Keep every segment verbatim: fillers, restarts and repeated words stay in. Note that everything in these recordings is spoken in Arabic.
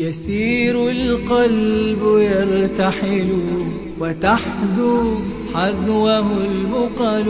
يسير القلب يرتحل وتحذو حذوه البقل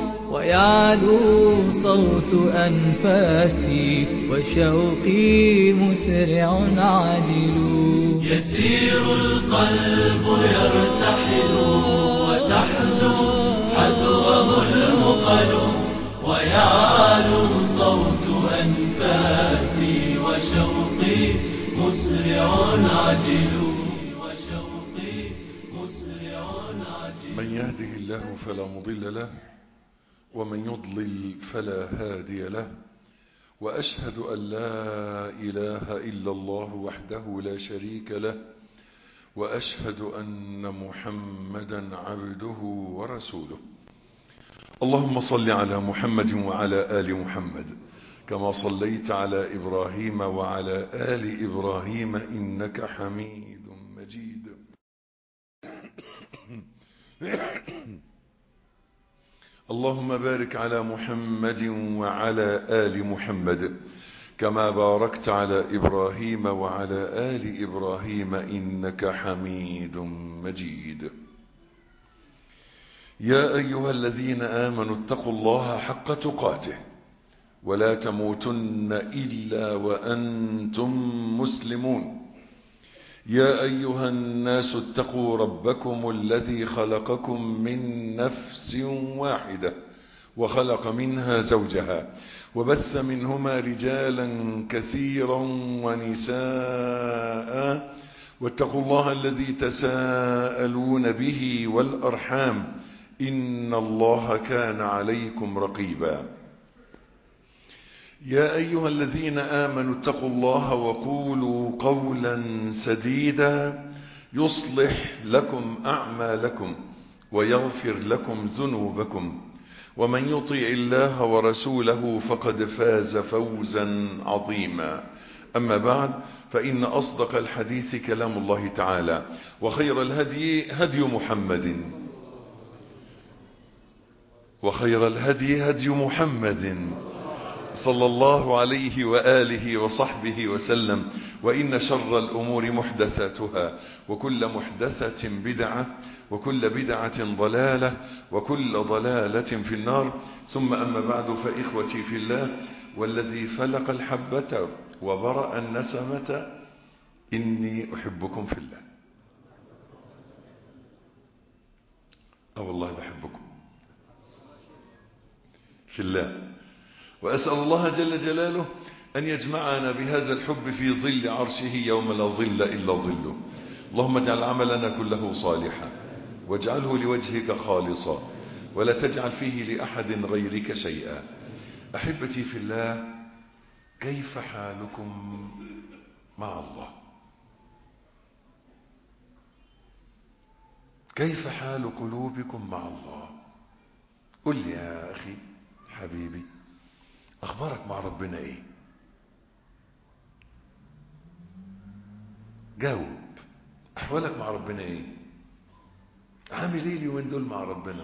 ويعلو صوت أنفاسي وشوقي مسرع عاجل. يسير القلب يرتحل وتحذو حذوه البقل ويعلو صوت أنفاسي وشوقي مسرع عاجل وشوقي مسرع عاجل. من يهده الله فلا مضل له ومن يضلل فلا هادي له، وأشهد أن لا إله إلا الله وحده لا شريك له، وأشهد أن محمدا عبده ورسوله. اللهم صل على محمد وعلى آل محمد كما صليت على إبراهيم وعلى آل إبراهيم إنك حميد مجيد. اللهم بارك على محمد وعلى آل محمد كما باركت على إبراهيم وعلى آل إبراهيم إنك حميد مجيد. يا أيها الذين آمنوا اتقوا الله حق تقاته ولا تموتن إلا وأنتم مسلمون. يا أيها الناس اتقوا ربكم الذي خلقكم من نفس واحدة وخلق منها زوجها وبث منهما رجالا كثيرا ونساء، واتقوا الله الذي تساءلون به والأرحام إن الله كان عليكم رقيبا. يا أيها الذين آمنوا اتقوا الله وقولوا قولا سديدا يصلح لكم أعمالكم ويغفر لكم ذنوبكم، ومن يطع الله ورسوله فقد فاز فوزا عظيما. أما بعد، فإن أصدق الحديث كلام الله تعالى، وخير الهدي هدي محمد وخير الهدي هدي محمد صلى الله عليه وآله وصحبه وسلم. وإن شر الأمور محدثاتها، وكل محدثة بدعة، وكل بدعة ضلالة، وكل ضلالة في النار. ثم أما بعد، فإخوتي في الله والذي فلق الحبة وبرأ النسمة، إني أحبكم في الله. أه والله بحبكم في الله، وأسأل الله جل جلاله أن يجمعنا بهذا الحب في ظل عرشه يوم لا ظل إلا ظله. اللهم اجعل عملنا كله صالحا، واجعله لوجهك خالصا، ولا تجعل فيه لأحد غيرك شيئا. أحبتي في الله، كيف حالكم مع الله؟ كيف حال قلوبكم مع الله؟ قل لي يا أخي حبيبي، أخبارك مع ربنا إيه؟ جاوب. أحوالك مع ربنا إيه؟ عامل إيه اليومين دول مع ربنا؟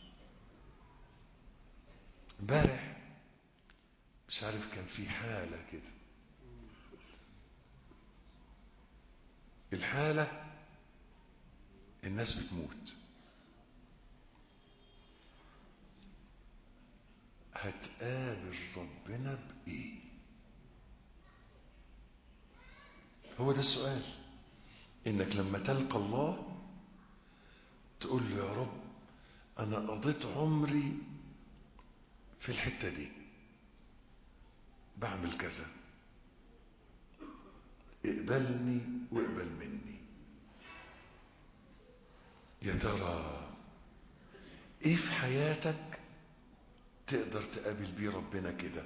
امبارح مش عارف كان في حالة كده، الحالة الناس بتموت، هتقابل ربنا بإيه؟ هو ده السؤال. إنك لما تلقى الله تقول له يا رب أنا قضيت عمري في الحتة دي بعمل كذا، اقبلني واقبل مني. يا ترى ايه في حياتك تقدر تقابل بيه ربنا كده؟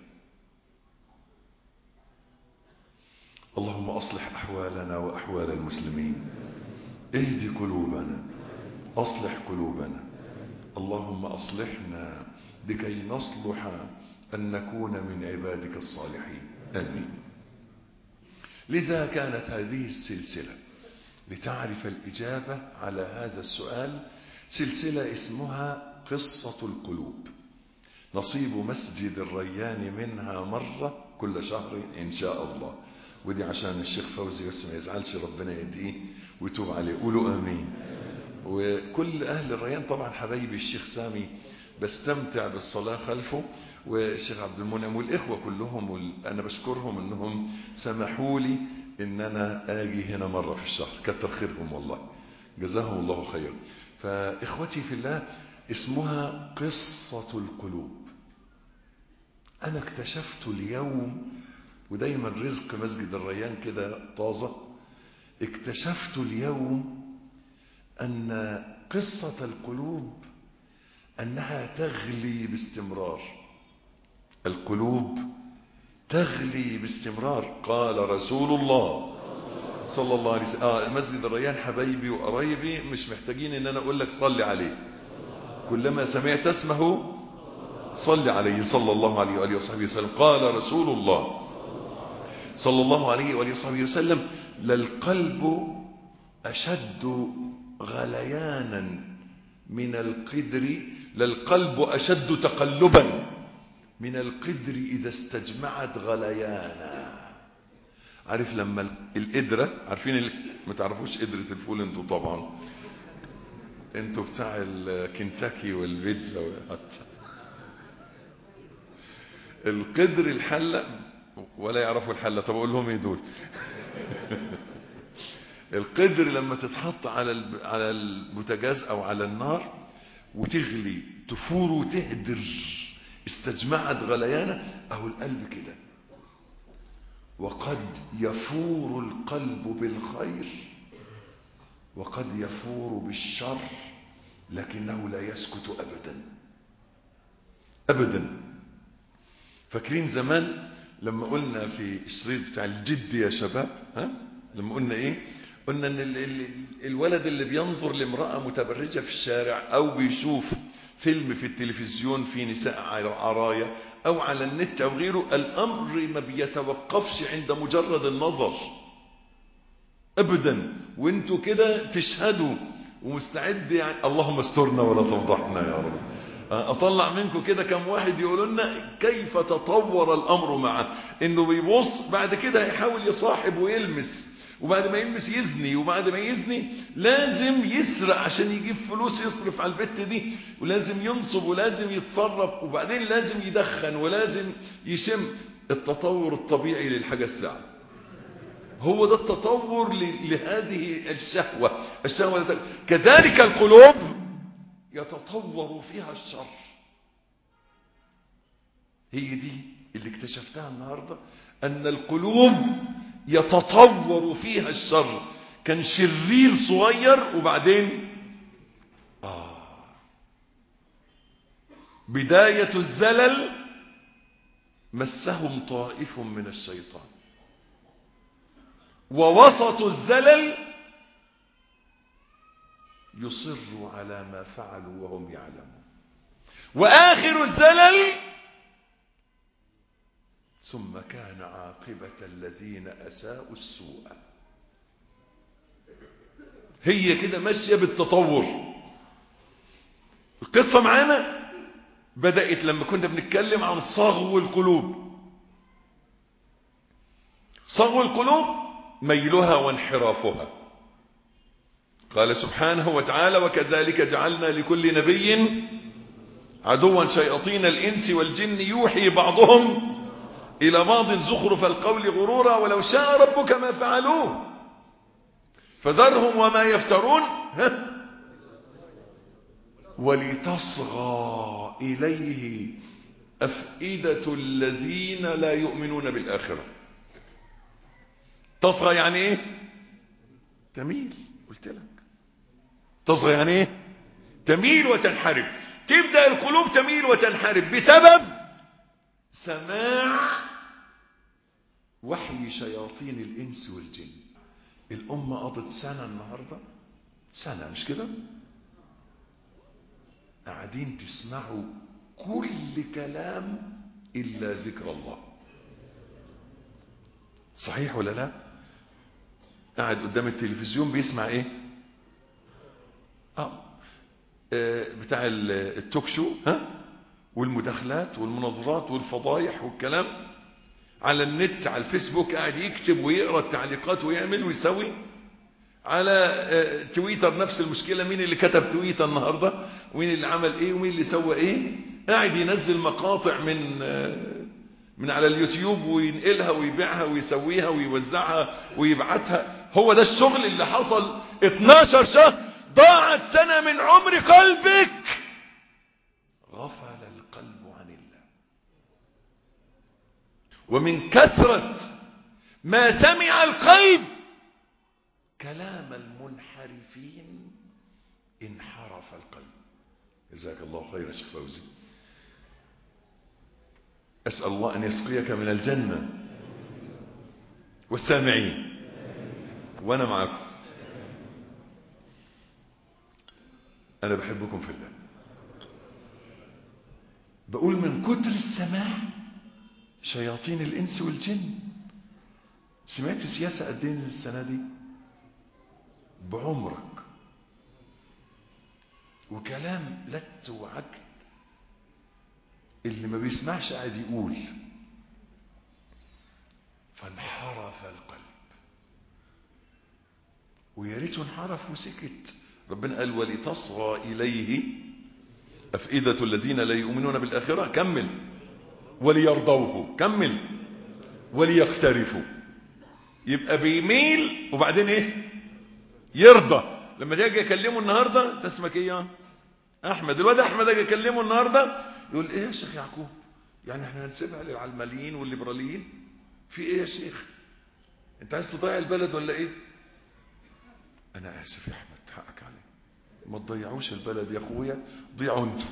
اللهم أصلح أحوالنا وأحوال المسلمين، اهدي قلوبنا، أصلح قلوبنا. اللهم أصلحنا لكي نصلح أن نكون من عبادك الصالحين، آمين. لذا كانت هذه السلسلة لتعرف الإجابة على هذا السؤال، سلسلة اسمها قصة القلوب. نصيب مسجد الريان منها مرة كل شهر إن شاء الله. ودي عشان الشيخ فوزي بس ما يزعلش، ربنا يهديه ويتوب عليه، قولوا آمين. وكل أهل الريان طبعا حبايبي، الشيخ سامي بستمتع بالصلاة خلفه، والشيخ عبد المنعم والإخوة كلهم، وال... أنا بشكرهم أنهم سمحوا لي أن أنا آجي هنا مرة في الشهر، كتر خيرهم والله، جزاهم الله خير. فإخوتي في الله، اسمها قصة القلوب. أنا اكتشفت اليوم، ودايما رزق مسجد الريان كده طازة، اكتشفت اليوم أن قصة القلوب أنها تغلي باستمرار. القلوب تغلي باستمرار. قال رسول الله صلى الله عليه وسلم. آه مسجد الريان حبايبي وقرايبي، مش محتاجين ان انا اقول لك صلي عليه، كلما سمعت اسمه صلي عليه صلى الله عليه وآله وصحبه وسلم. قال رسول الله صلى الله عليه وآله وصحبه وسلم: للقلب أشد غليانا من القدر، للقلب أشد تقلبا من القدر إذا استجمعت غليانا. عارف لما القدرة، عارفين ال... ما تعرفوش قدرة الفول انتوا طبعا، انتوا بتاع الكنتاكي والبيتزا والحتى القدر الحلة ولا يعرفوا الحلة. طب اقول لهم ايه دول؟ القدر لما تتحط على على البوتاجاز او على النار وتغلي تفور وتهدر، استجمعت غليانة. اهو القلب كده، وقد يفور القلب بالخير وقد يفور بالشر، لكنه لا يسكت ابدا ابدا. فاكرين زمان لما قلنا في الشريط بتاع الجد يا شباب، ها لما قلنا ايه؟ قلنا ان ال ال الولد اللي بينظر لامرأة متبرجة في الشارع، او بيشوف فيلم في التلفزيون في نساء عرايا او على النت او غيره، الامر ما بيتوقفش عند مجرد النظر ابدا. وانتوا كده تشهدوا ومستعد يعني. اللهم استرنا ولا تفضحنا يا رب. اطلع منكم كده كم واحد يقولوا لنا كيف تطور الامر معه، انه بيبص بعد كده هيحاول يصاحب ويلمس، وبعد ما يلمس يزني، وبعد ما يزني لازم يسرق عشان يجيب فلوس يصرف على البت دي، ولازم ينصب ولازم يتصرف، وبعدين لازم يدخن ولازم يشم. التطور الطبيعي للحاجة الساعة هو ده التطور لهذه الشهوة. الشهوة كذلك القلوب يتطور فيها الشر. هي دي اللي اكتشفتها النهاردة، أن القلوب يتطور فيها الشر. كان شرير صغير وبعدين آه بداية الزلل مسهم طائف من الشيطان، ووسط الزلل يصروا على ما فعلوا وهم يعلمون، وآخر الزلل ثم كان عاقبة الذين أساءوا السوء. هي كده ماشية بالتطور. القصة معانا بدأت لما كنا بنتكلم عن صغو القلوب. صغو القلوب ميلها وانحرافها. قال سبحانه وتعالى: وكذلك جعلنا لكل نبي عدوا شياطين الإنس والجن يوحي بعضهم إلى بعض زخرف القول غرورا ولو شاء ربك ما فعلوه فذرهم وما يفترون ولتصغى إليه أفئدة الذين لا يؤمنون بالآخرة. تصغى يعني إيه؟ تميل. قلت لك تصغى يعني إيه؟ تميل وتنحرف. تبدأ القلوب تميل وتنحرف بسبب سماع وحي شياطين الإنس والجن. الأمة قضت سنة النهاردة، سنة مش كده، قاعدين تسمعوا كل كلام إلا ذكر الله. صحيح ولا لا؟ قاعد قدام التلفزيون بيسمع ايه؟ اه بتاع التوك شو، ها، والمداخلات والمناظرات والفضايح والكلام. على النت على الفيسبوك قاعد يكتب ويقرأ التعليقات ويعمل ويسوي. على تويتر نفس المشكلة، مين اللي كتب تويتر النهاردة ومين اللي عمل ايه ومين اللي سوى ايه. قاعد ينزل مقاطع من من على اليوتيوب وينقلها ويبيعها ويسويها ويوزعها ويبعتها. هو ده الشغل اللي حصل. اتناشر شهر ضاعت سنة من عمر قلبك. غفل القلب عن الله. ومن كثرة ما سمع القلب كلام المنحرفين انحرف القلب. جزاك الله خيرا شيخ فوزي. أسأل الله أن يسقيك من الجنة والسامعين وأنا معكم. أنا بحبكم في الله. بقول من كتر السماع شياطين الإنس والجن. سمعت سياسة قد ايه السنة دي بعمرك، وكلام لت وعقل. اللي ما بيسمعش قاعد يقول. فانحرف القلب. ويا ريته انحرف وسكت. ربنا قال ولتصغى إليه أفئدة الذين لا يؤمنون بالآخرة. كمل. وليرضوه. كمل. وليقترفوا. يبقى بيميل وبعدين ايه؟ يرضى. لما تيجي اكلمه النهارده، انت اسمك ايه يا احمد؟ الواد احمد اجي اكلمه النهارده يقول ايه يا شيخ يعقوب؟ يعني احنا هنسيبها للعلمانيين والليبراليين؟ في ايه يا شيخ؟ انت عايز تضيع البلد ولا ايه؟ انا اسف يا احمد، حقك علي. ما تضيعوش البلد يا اخويا، ضيعوا انتوا.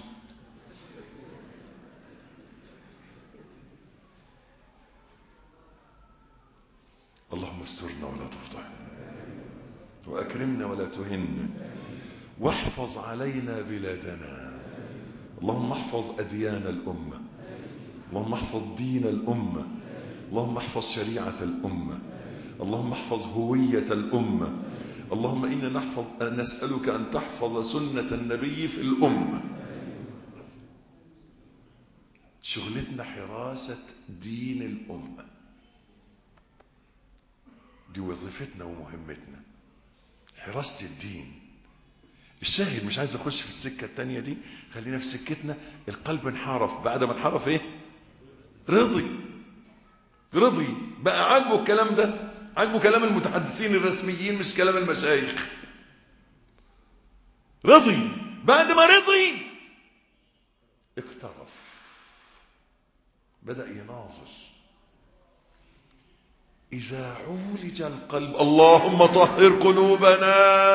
اللهم استرنا ولا تفضحنا، واكرمنا ولا تهنا، واحفظ علينا بلادنا. اللهم احفظ اديان الامه، اللهم احفظ دين الامه، اللهم احفظ شريعه الامه، اللهم احفظ هويه الامه. اللهم انا نحفظ نسالك ان تحفظ سنه النبي في الامه. شغلتنا حراسه دين الامه، دي وظيفتنا ومهمتنا، حراسه الدين. الشاهد مش عايز اخش في السكه الثانيه دي، خلينا في سكتنا. القلب انحرف. بعد ما انحرف ايه؟ رضي. رضي بقى، عاجبه الكلام ده، عاجبه كلام المتحدثين الرسميين مش كلام المشايخ. رضي. بعد ما رضي اقترف، بدأ يناظر. إذا عولج القلب، اللهم طهر قلوبنا.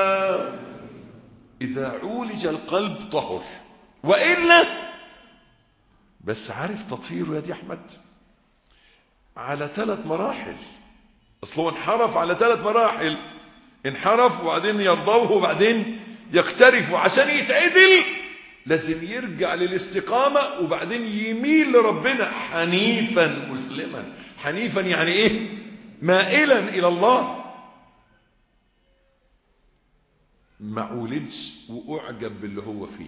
إذا عولج القلب طهر، وإلا بس عارف تطهيره يا دي أحمد على ثلاث مراحل. أصله انحرف على ثلاث مراحل. انحرف وبعدين يرضوه وبعدين يقترف. عشان يتعدل لازم يرجع للاستقامة وبعدين يميل لربنا حنيفا مسلما. حنيفا يعني ايه؟ مائلا إلى الله. ما عولج وأعجب باللي هو فيه.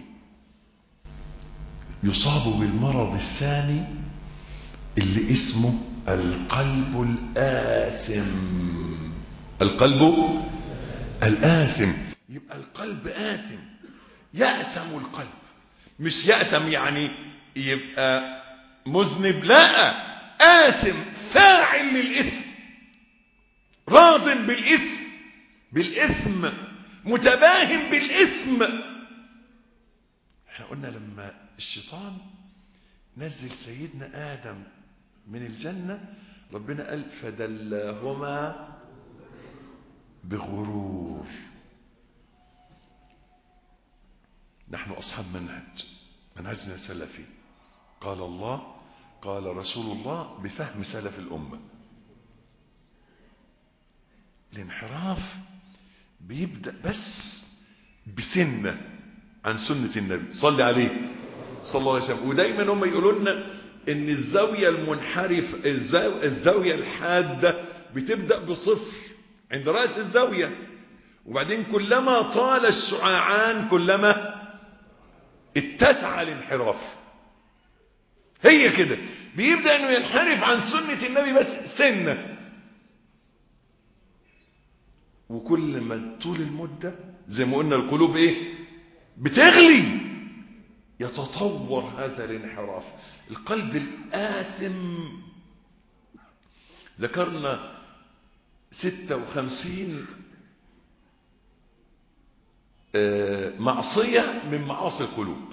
يصاب بالمرض الثاني اللي اسمه القلب الآثم. القلب الآثم. يبقى القلب آثم، يأثم القلب. مش يأثم يعني يبقى مذنب، لا، آثم فاعل للإثم، راض بالإثم، بالإثم متباهم بالإثم. احنا قلنا لما الشيطان نزل سيدنا آدم من الجنة، ربنا قال فدلاهما بغرور. نحن أصحاب منهج، منهجنا سلفي. قال الله قال رسول الله بفهم سلف الأمة. الانحراف بيبدأ بس بسنة عن سنة النبي صلى عليه صلى الله عليه وسلم. ودايما هم يقولوا لنا ان الزاوية المنحرف، الزاوية الحادة بتبدأ بصفر عند رأس الزاوية، وبعدين كلما طال الشعاعان كلما اتسع الانحراف. هي كده بيبدأ انه ينحرف عن سنة النبي بس سنة. وكل ما طول المدة زي ما قلنا القلوب ايه بتغلي، يتطور هذا الانحراف. القلب الآثم ذكرنا ستة وخمسين معصية من معاصي القلوب،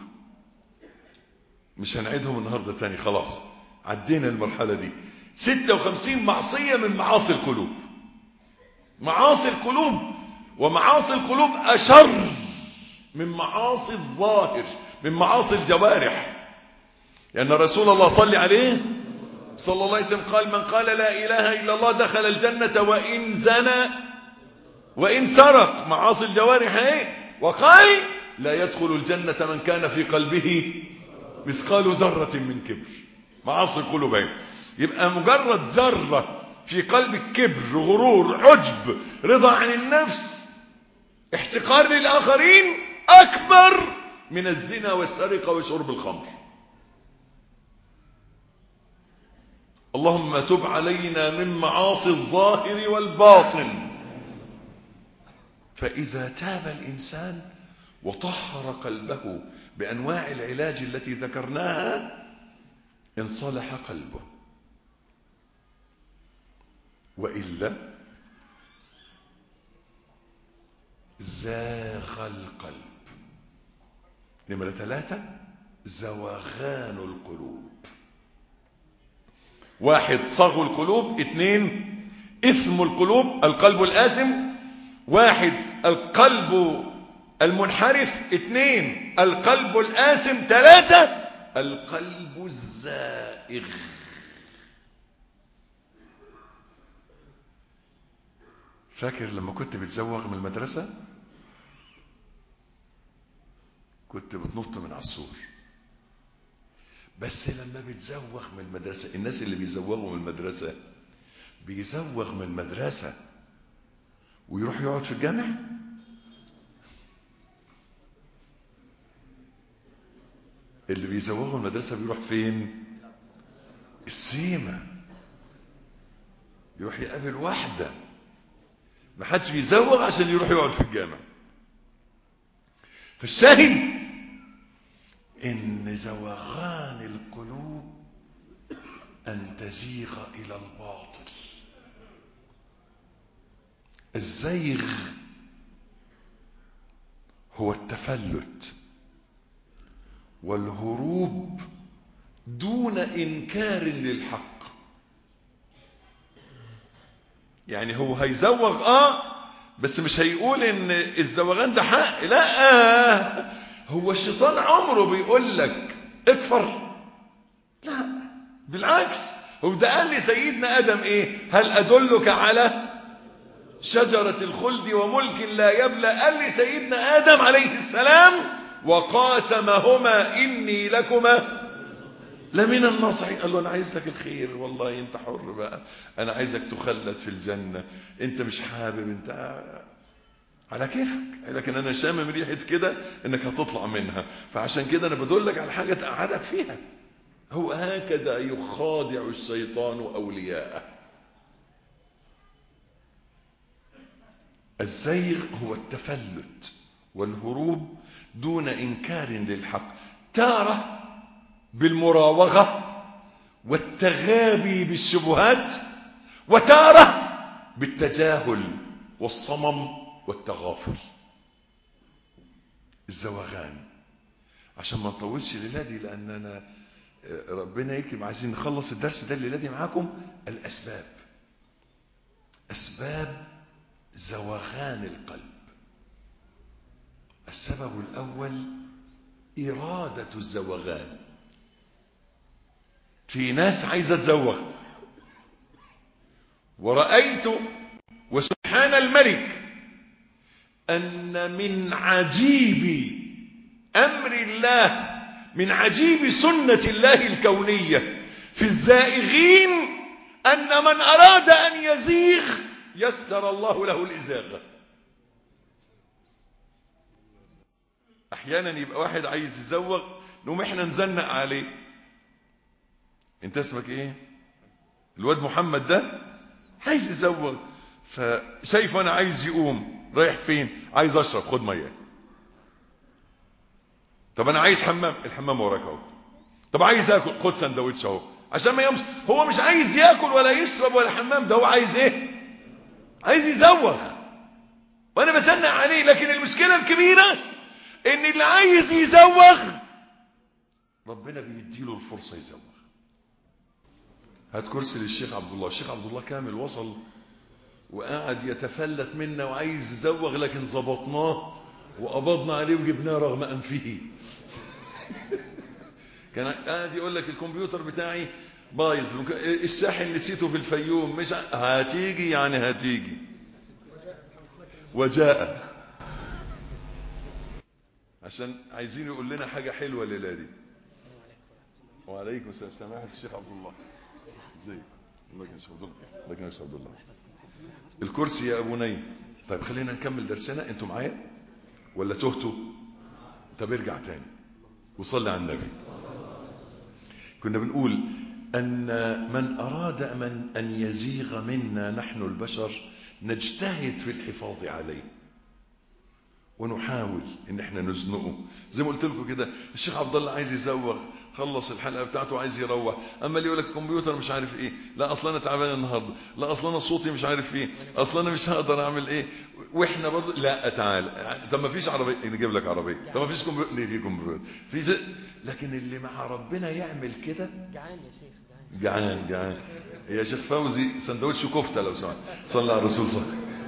مش هنعيدهم النهاردة تاني، خلاص عدينا المرحلة دي. ستة وخمسين معصية من معاصي القلوب. معاصي القلوب، ومعاصي القلوب أشر من معاصي الظاهر، من معاصي الجوارح. لأن رسول الله صلى عليه صلى الله عليه وسلم قال: من قال لا إله إلا الله دخل الجنة وإن زنى وإن سرق. معاصي الجوارح ايه. وقال: لا يدخل الجنة من كان في قلبه مثقال ذرة من كبر. معاصي القلوب ايه. يبقى مجرد ذرة في قلبك كبر، غرور، عجب، رضا عن النفس، احتقار للآخرين، أكبر من الزنا والسرقة وشرب الخمر. اللهم تب علينا من معاصي الظاهر والباطن. فإذا تاب الإنسان وطهر قلبه بأنواع العلاج التي ذكرناها انصلح قلبه، وإلا زاغ القلب. نمرة ثلاثة: زوغان القلوب. واحد صغو القلوب، اثنين إثم القلوب القلب الآثم، واحد القلب المنحرف، اثنين القلب الآثم، ثلاثة القلب الزائغ. فاكر لما كنت بتزوغ من المدرسة كنت بتنط من على السور، بس لما بتزوغ من المدرسة، الناس اللي بيزوغوا من المدرسة بيزوغ من المدرسة ويروح يقعد في الجامع. اللي بيزوغوا من المدرسة بيروح فين؟ السيما، يروح يقابل واحدة. ما حدش بيزوغ عشان يروح يقعد في الجامع. فالشاهد إن زوغان القلوب أن تزيغ إلى الباطل. الزيغ هو التفلت والهروب دون إنكار للحق. يعني هو هيزوغ آه بس مش هيقول إن الزوغان ده حق، لا. هو الشيطان عمره بيقول لك اكفر، لا بالعكس. هو ده قال لسيدنا آدم ايه؟ هل أدلك على شجرة الخلد وملك لا يبلى؟ قال لسيدنا آدم عليه السلام: وقاسمهما إني لكما لمن الناصحين. قال له: أنا عايز لك الخير، والله أنت حر بقى، أنا عايزك تخلد في الجنة، أنت مش حابب، أنت على كيفك، لكن أنا شامم ريحة كده إنك هتطلع منها، فعشان كده أنا بدلك على حاجة تقعدك فيها. هو هكذا يخادع الشيطان أولياءه. الزيغ هو التفلت والهروب دون إنكار للحق، تارة بالمراوغة والتغابي بالشبهات، وتارة بالتجاهل والصمم والتغافل. الزوغان. عشان ما نطولش الليلة دي لأننا ربنا يكرم عايزين نخلص الدرس ده الليلة دي معاكم. الأسباب، أسباب زوغان القلب. السبب الأول إرادة الزوغان. في ناس عايزة تزوغ، ورأيت وسبحان الملك أن من عجيب أمر الله، من عجيب سنة الله الكونية في الزائغين، أن من أراد أن يزيغ يسر الله له الإزاغة. أحيانا يبقى واحد عايز يزوغ نقوم إحنا نزنق عليه: انت اسمك ايه؟ الواد محمد ده عايز يزوغ، فشايف انا عايز يقوم. رايح فين؟ عايز اشرب، خد ميه. طب انا عايز حمام، الحمام وراك اهو. طب عايز اكل، خد سندوتش اهو. عشان ما يمشي، هو مش عايز ياكل ولا يشرب ولا حمام، ده هو عايز ايه؟ عايز يزوغ، وانا بزنق عليه. لكن المشكله الكبيره ان اللي عايز يزوغ ربنا بيديله الفرصه يزوغ. هات كرسي للشيخ عبد الله. الشيخ عبد الله كامل وصل وقعد يتفلت منا وعايز يزوغ، لكن ظبطناه وقبضنا عليه وجبناه رغم انفه. كان قاعد يقول لك الكمبيوتر بتاعي بايظ، الشاحن نسيته في الفيوم، مش هتيجي يعني هتيجي. وجاء عشان عايزين يقول لنا حاجه حلوه الليله دي. وعليكم السلام. سماحه الشيخ عبد الله، ازيك؟ الله يكرمك يا عبد الله. الله يكرمك يا عبد الله. الكرسي يا ابو ني. طيب خلينا نكمل درسنا. انتوا معايا ولا تهتوا؟ طب ارجع تاني وصلي على النبي. كنا بنقول ان من اراد من ان يزيغ منا نحن البشر نجتهد في الحفاظ عليه ونحاول ان احنا نزنقه. زي ما قلت لكم كده، الشيخ عبد الله عايز يزوغ، خلص الحلقه بتاعته عايز يروح، اما اللي يقول لك الكمبيوتر مش عارف ايه، لا اصلا انا تعبان النهارده، لا اصلا انا صوتي مش عارف ايه، اصلا انا مش هقدر اعمل ايه. واحنا برضه لا تعال، طب ما فيش عربيه نجيب لك عربيه، طب ما فيش كمبيوتر نجيب كمبيوتر في زي... لكن اللي مع ربنا يعمل كده جعان يا شيخ، جعان جعان يا شيخ فوزي، سندوتش كفته لو سمحت. صلى على الرسول صلى الله عليه وسلم.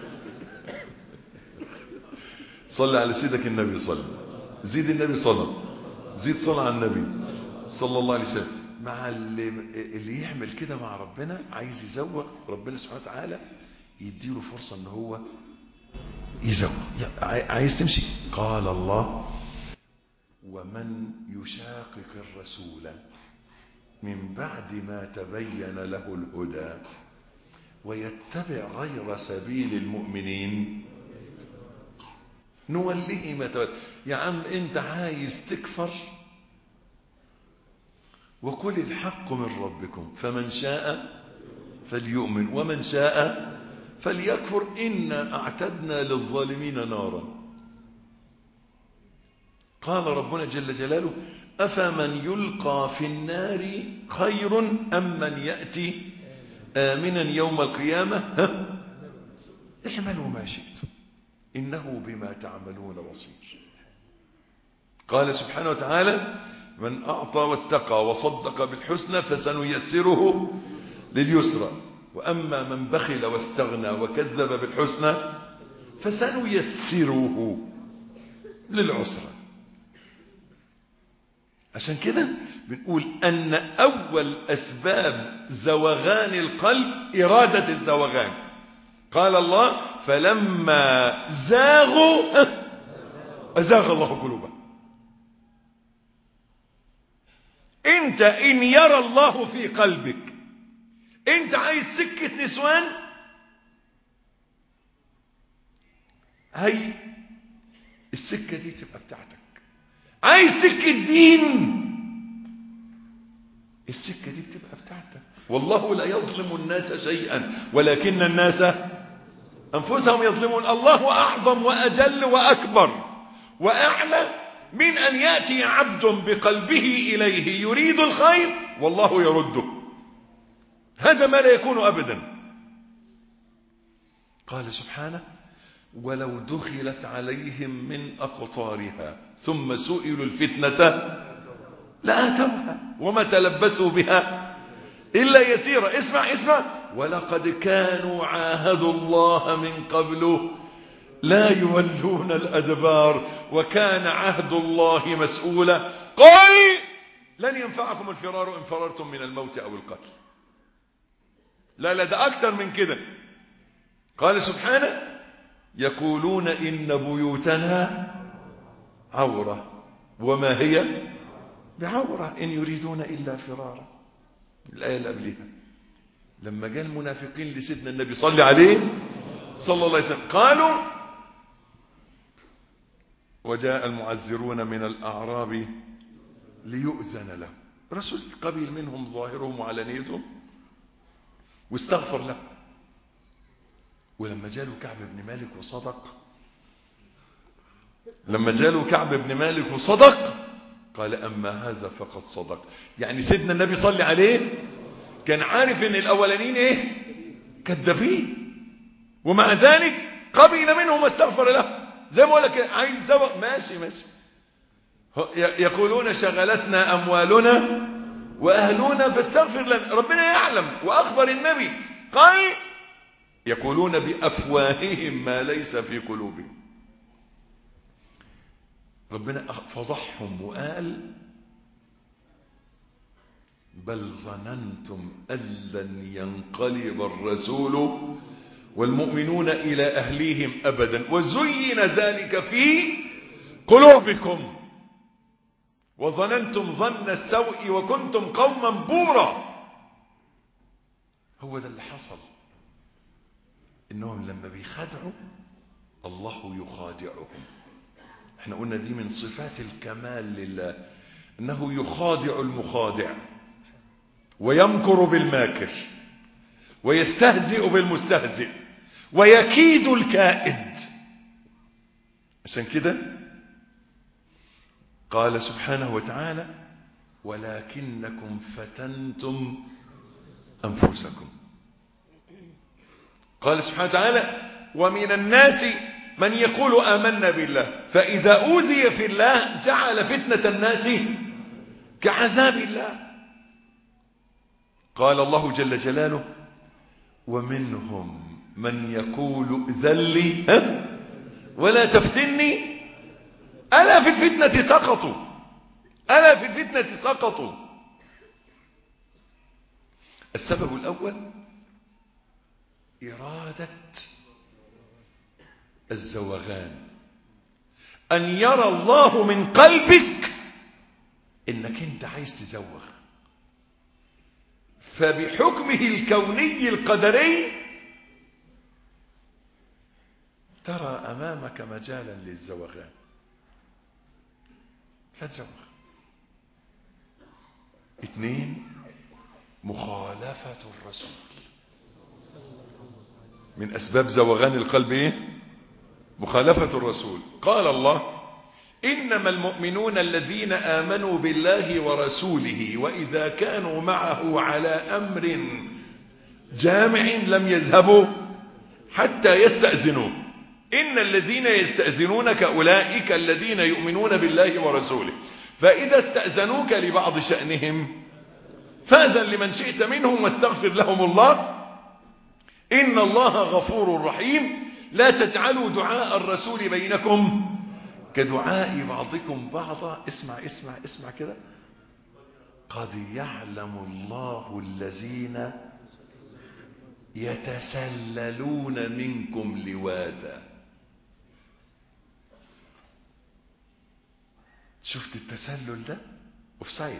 صلى على سيدك النبي، صلى زيد النبي صلى زيد صلى على النبي صلى الله عليه وسلم. مع اللي, اللي يعمل كده مع ربنا عايز يزوغ، ربنا سبحانه وتعالى يديله فرصة ان هو يزوغ. عايز تمشي، قال الله ومن يشاقق الرسول من بعد ما تبين له الهدى ويتبع غير سبيل المؤمنين نوليه ما تولى. يا عم انت عايز تكفر، وقل الحق من ربكم فمن شاء فليؤمن ومن شاء فليكفر إنا أعتدنا للظالمين نارا. قال ربنا جل جلاله أفمن يلقى في النار خير أم من يأتي آمنا يوم القيامة ها؟ اعملوا ما شئتم إنه بما تعملون بصير. قال سبحانه وتعالى من أعطى واتقى وصدق بالحسنى فسنيسره لليسرى وأما من بخل واستغنى وكذب بالحسنى فسنيسره للعسرى. عشان كده بنقول أن أول أسباب زوغان القلب إرادة الزوغان. قال الله فلما زاغوا أزاغ الله قلوبهم. انت ان يرى الله في قلبك انت عايز سكة نسوان، هي السكة دي تبقى بتاعتك. عايز سكة دين، السكة دي بتبقى بتاعتك. والله لا يظلم الناس شيئا ولكن الناس أنفسهم يظلمون. الله أعظم وأجل وأكبر وأعلى من أن يأتي عبد بقلبه إليه يريد الخير والله يرده. هذا ما لا يكون أبدا. قال سبحانه ولو دخلت عليهم من أقطارها ثم سئلوا الفتنة لآتوها وما تلبسوا بها إلا يسيرا. اسمع اسمع ولقد كانوا عاهدوا الله من قبل لا يولون الأدبار وكان عهد الله مسؤولا. قل لن ينفعكم الفرار إن فررتم من الموت أو القتل. لا لا ده أكتر من كده. قال سبحانه يقولون إن بيوتنا عورة وما هي بعورة إن يريدون إلا فرارا. الآية اللي قبلها لما جاء المنافقين لسيدنا النبي صلى عليه صلى الله عليه وسلم قالوا وجاء المعذرون من الأعراب ليؤذن لهم رسول قبيل منهم ظاهرهم وعلانيتهم واستغفر له. ولما جاله كعب بن مالك وصدق لما جاله كعب بن مالك وصدق قال أما هذا فقد صدق. يعني سيدنا النبي صلى عليه كان عارف ان الاولانيين ايه؟ كذابين، ومع ذلك قبل منهم واستغفر له. زي ما اقول لك عايز زوق ماشي ماشي. يقولون شغلتنا اموالنا واهلنا فاستغفر لنا. ربنا يعلم واخبر النبي قال يقولون بافواههم ما ليس في قلوبهم. ربنا فضحهم وقال بل ظننتم أن لن ينقلب الرسول والمؤمنون إلى أهليهم أبدا وزين ذلك في قلوبكم وظننتم ظن السوء وكنتم قوما بورا. هو ده اللي حصل، إنهم لما بيخادعوا الله يخادعهم. احنا قلنا دي من صفات الكمال لله، انه يخادع المخادع ويمكر بالماكر ويستهزئ بالمستهزئ ويكيد الكائد. عشان كده قال سبحانه وتعالى ولكنكم فتنتم أنفسكم. قال سبحانه وتعالى ومن الناس من يقول آمنا بالله فإذا أوذي في الله جعل فتنة الناس كعذاب الله. قال الله جل جلاله ومنهم من يقول ائذن لي ولا تفتني ألا في الفتنة سقطوا ألا في الفتنة سقطوا. السبب الأول إرادة الزوغان، أن يرى الله من قلبك إنك أنت عايز تزوغ، فبحكمه الكوني القدري ترى أمامك مجالا للزوغان فتزوغ. اثنين مخالفة الرسول. من أسباب زوغان القلب إيه؟ مخالفة الرسول. قال الله إنما المؤمنون الذين آمنوا بالله ورسوله وإذا كانوا معه على أمر جامع لم يذهبوا حتى يستأذنوا إن الذين يستأذنونك أولئك الذين يؤمنون بالله ورسوله فإذا استأذنوك لبعض شأنهم فأذن لمن شئت منهم واستغفر لهم الله إن الله غفور رحيم. لا تجعلوا دعاء الرسول بينكم كدعاء بعضكم بعضا. اسمع اسمع اسمع كده. قد يعلم الله الذين يتسللون منكم لواذا. شفت التسلل ده؟ اوفسايد.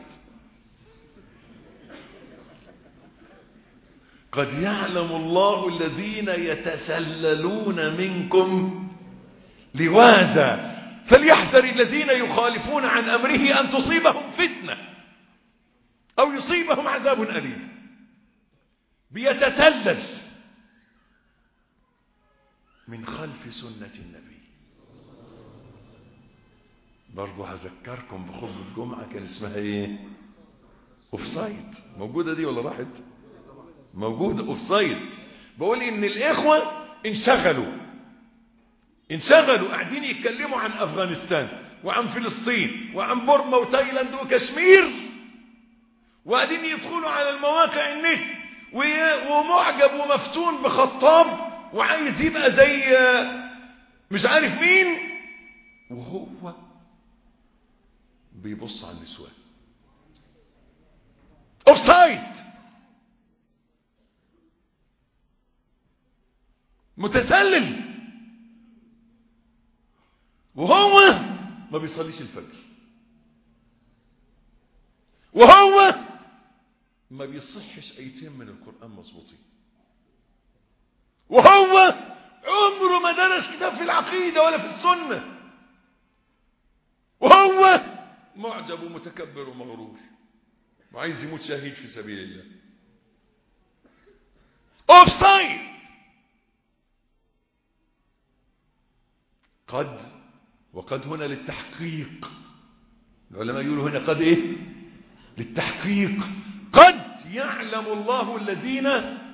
قد يعلم الله الذين يتسللون منكم لواذا فليحذر الذين يخالفون عن أمره أن تصيبهم فتنة أو يصيبهم عذاب أليم. بيتسلل من خلف سنة النبي. برضو هذكركم بخطبة جمعة كان اسمها ايه؟ اوفسايد. موجودة دي ولا راحت؟ موجودة. اوفسايد. بقول ان الاخوة انشغلوا انشغلوا قاعدين يتكلموا عن افغانستان وعن فلسطين وعن بورما وتايلاند وكشمير، وقاعدين يدخلوا على المواقع النت ومعجب ومفتون بخطاب وعايز يبقى زي مش عارف مين، وهو بيبص على النسوان. اوفسايد. متسلل. وهو ما بيصليش الفجر، وهو ما بيصحش ايتين من القرآن مظبوطين، وهو عمره ما درس كتاب في العقيدة ولا في السنة، وهو معجب ومتكبر ومغرور. وعايز يموت شهيد في سبيل الله. اوف سايد. قد، وقد هنا للتحقيق. العلماء يقولوا هنا قد ايه؟ للتحقيق. قد يعلم الله الذين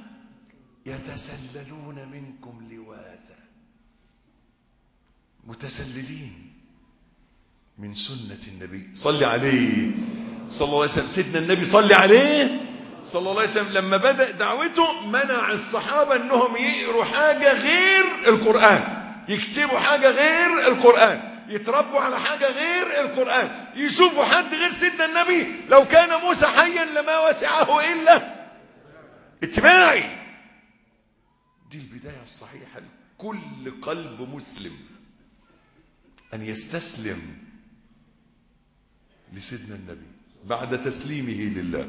يتسللون منكم لواذا، متسللين من سنة النبي. صلي عليه صلى الله عليه وسلم. سيدنا النبي صلي عليه صلى الله عليه وسلم لما بدأ دعوته منع الصحابة انهم يقروا حاجة غير القرآن، يكتبوا حاجة غير القرآن، يتربوا على حاجة غير القرآن، يشوفوا حد غير سيدنا النبي. لو كان موسى حيا لما وسعه إلا اتباعي. دي البداية الصحيحة لكل قلب مسلم، أن يستسلم لسيدنا النبي بعد تسليمه لله.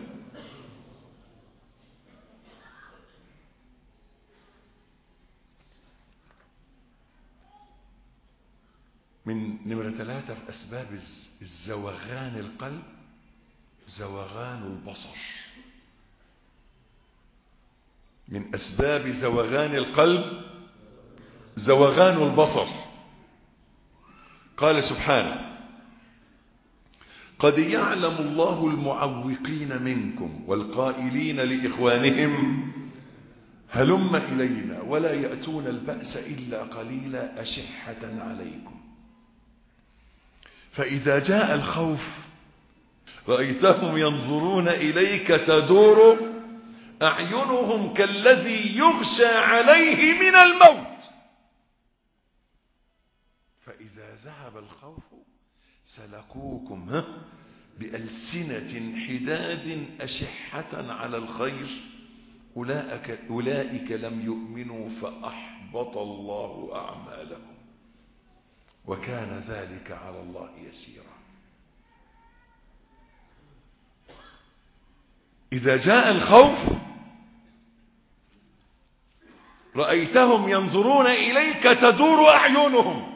من نمرة ثلاثة في أسباب الزوغان القلب زوغان البصر. من أسباب زوغان القلب زوغان البصر. قال سبحانه: قد يعلم الله المعوقين منكم والقائلين لإخوانهم هلم إلينا ولا يأتون البأس إلا قليلا أشحة عليكم فإذا جاء الخوف رأيتهم ينظرون إليك تدور أعينهم كالذي يغشى عليه من الموت فإذا ذهب الخوف سلكوكم بألسنة حداد أشحة على الخير أولئك, أولئك لم يؤمنوا فأحبط الله أعمالهم وكان ذلك على الله يسيرا. إذا جاء الخوف رأيتهم ينظرون إليك تدور أعينهم.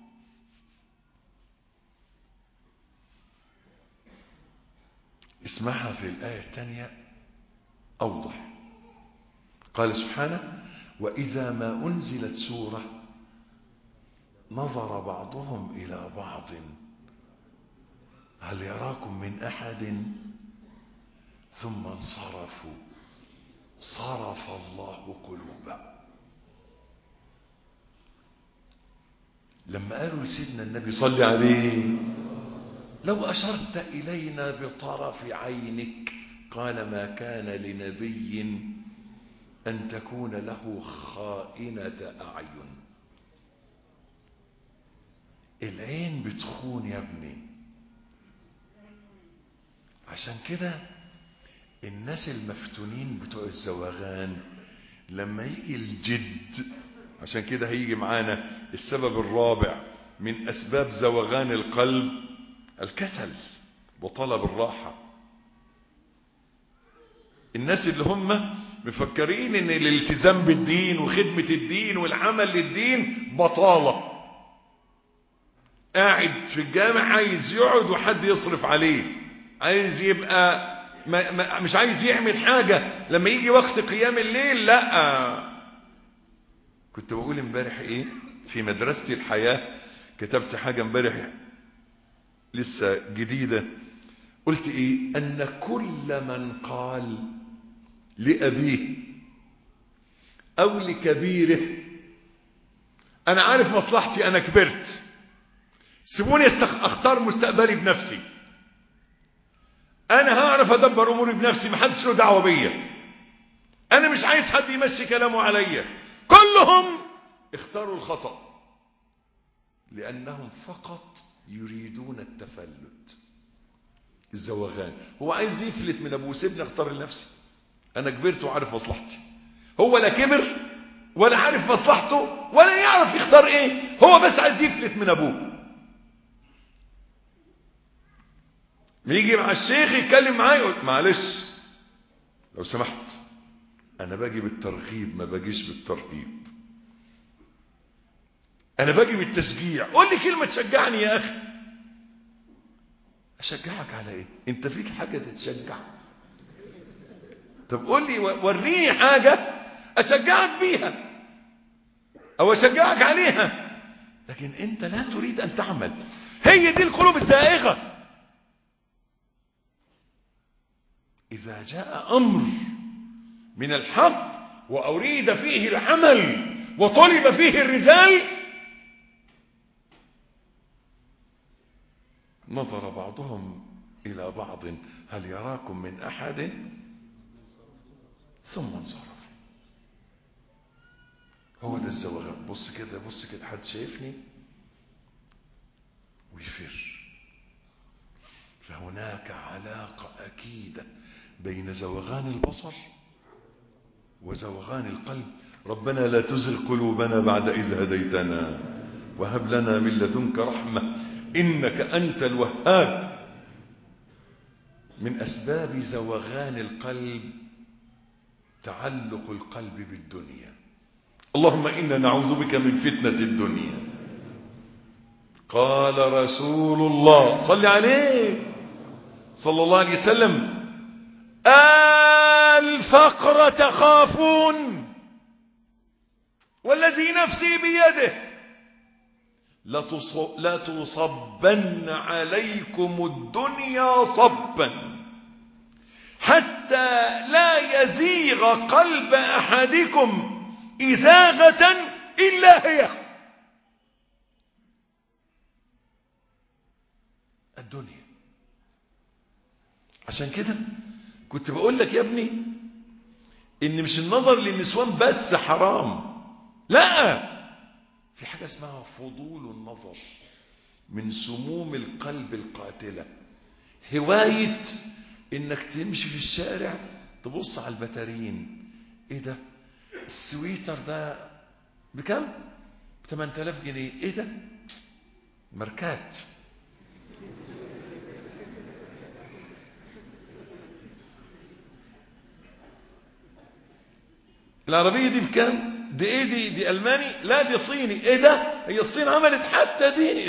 اسمعها في الآية الثانية أوضح. قال سبحانه: وإذا ما أنزلت سورة نظر بعضهم إلى بعض هل يراكم من أحد ثم انصرفوا صرف الله قلوبهم. لما قالوا لسيدنا النبي صلى عليه لو أشرت إلينا بطرف عينك قال ما كان لنبي أن تكون له خائنة أعين. العين بتخون يا ابني. عشان كده الناس المفتونين بتوع الزواغان لما يجي الجد، عشان كده هيجي معانا السبب الرابع من أسباب زوغان القلب الكسل وطلب الراحة. الناس اللي هم مفكرين ان الالتزام بالدين وخدمة الدين والعمل للدين بطالة، قاعد في الجامع عايز يقعد وحد يصرف عليه، عايز يبقى ما ما مش عايز يعمل حاجة لما يجي وقت قيام الليل. لا، كنت بقول امبارح ايه في مدرسة الحياة، كتبت حاجة امبارح لسه جديدة، قلت ايه ان كل من قال لأبيه او لكبيره انا عارف مصلحتي، انا كبرت، سيبوني اختار مستقبلي بنفسي، انا هعرف ادبر اموري بنفسي، محدش له دعوه بيا، انا مش عايز حد يمشي كلامه عليا، كلهم اختاروا الخطأ لانهم فقط يريدون التفلت، الزوغان. هو عايز يفلت من ابوه، سيبني اختار لنفسي، انا كبرت وعارف مصلحتي. هو لا كبر ولا عارف مصلحته ولا يعرف يختار ايه، هو بس عايز يفلت من ابوه. يجي مع الشيخ يتكلم معاه يقول معلش لو سمحت انا باجي بالترغيب ما باجيش بالترهيب، انا باجي بالتشجيع، قول لي كلمه تشجعني يا اخي. اشجعك على ايه؟ انت فيك حاجه تتشجع؟ طب قول لي وريني حاجة أشجعك بيها أو أشجعك عليها، لكن أنت لا تريد أن تعمل. هي دي القلوب الزائغة. إذا جاء أمر من الحق وأريد فيه العمل وطلب فيه الرجال، نظر بعضهم إلى بعض هل يراكم من أحد ثم انصرف. هو ده الزواغان. بص كده بص كده، حد شايفني ويفر. فهناك علاقة أكيدة بين زوغان البصر وزوغان القلب. ربنا لا تزغ قلوبنا بعد إذ هديتنا وهب لنا من لدنك رحمة إنك أنت الوهاب. من أسباب زوغان القلب تعلق القلب بالدنيا. اللهم إنا نعوذ بك من فتنة الدنيا. قال رسول الله صلى عليه صلى الله عليه وسلم: الفقر تخافون والذي نفسي بيده لا تصبن عليكم الدنيا صبا حتى لا يزيغ قلب أحدكم إزاغة إلا هي الدنيا. عشان كده كنت بقول لك يا ابني إن مش النظر للنسوان بس حرام، لا، في حاجة اسمها فضول النظر، من سموم القلب القاتلة. هواية إنك تمشي في الشارع تبص على البتارين، إيه ده؟ السويتر ده بكم؟ بثمانية آلاف جنيه. إيه ده؟ ماركات. العربية دي بكم؟ دي ايه دي؟ دي ألماني؟ لا دي صيني. ايه ده؟ هي الصين عملت حتى دي.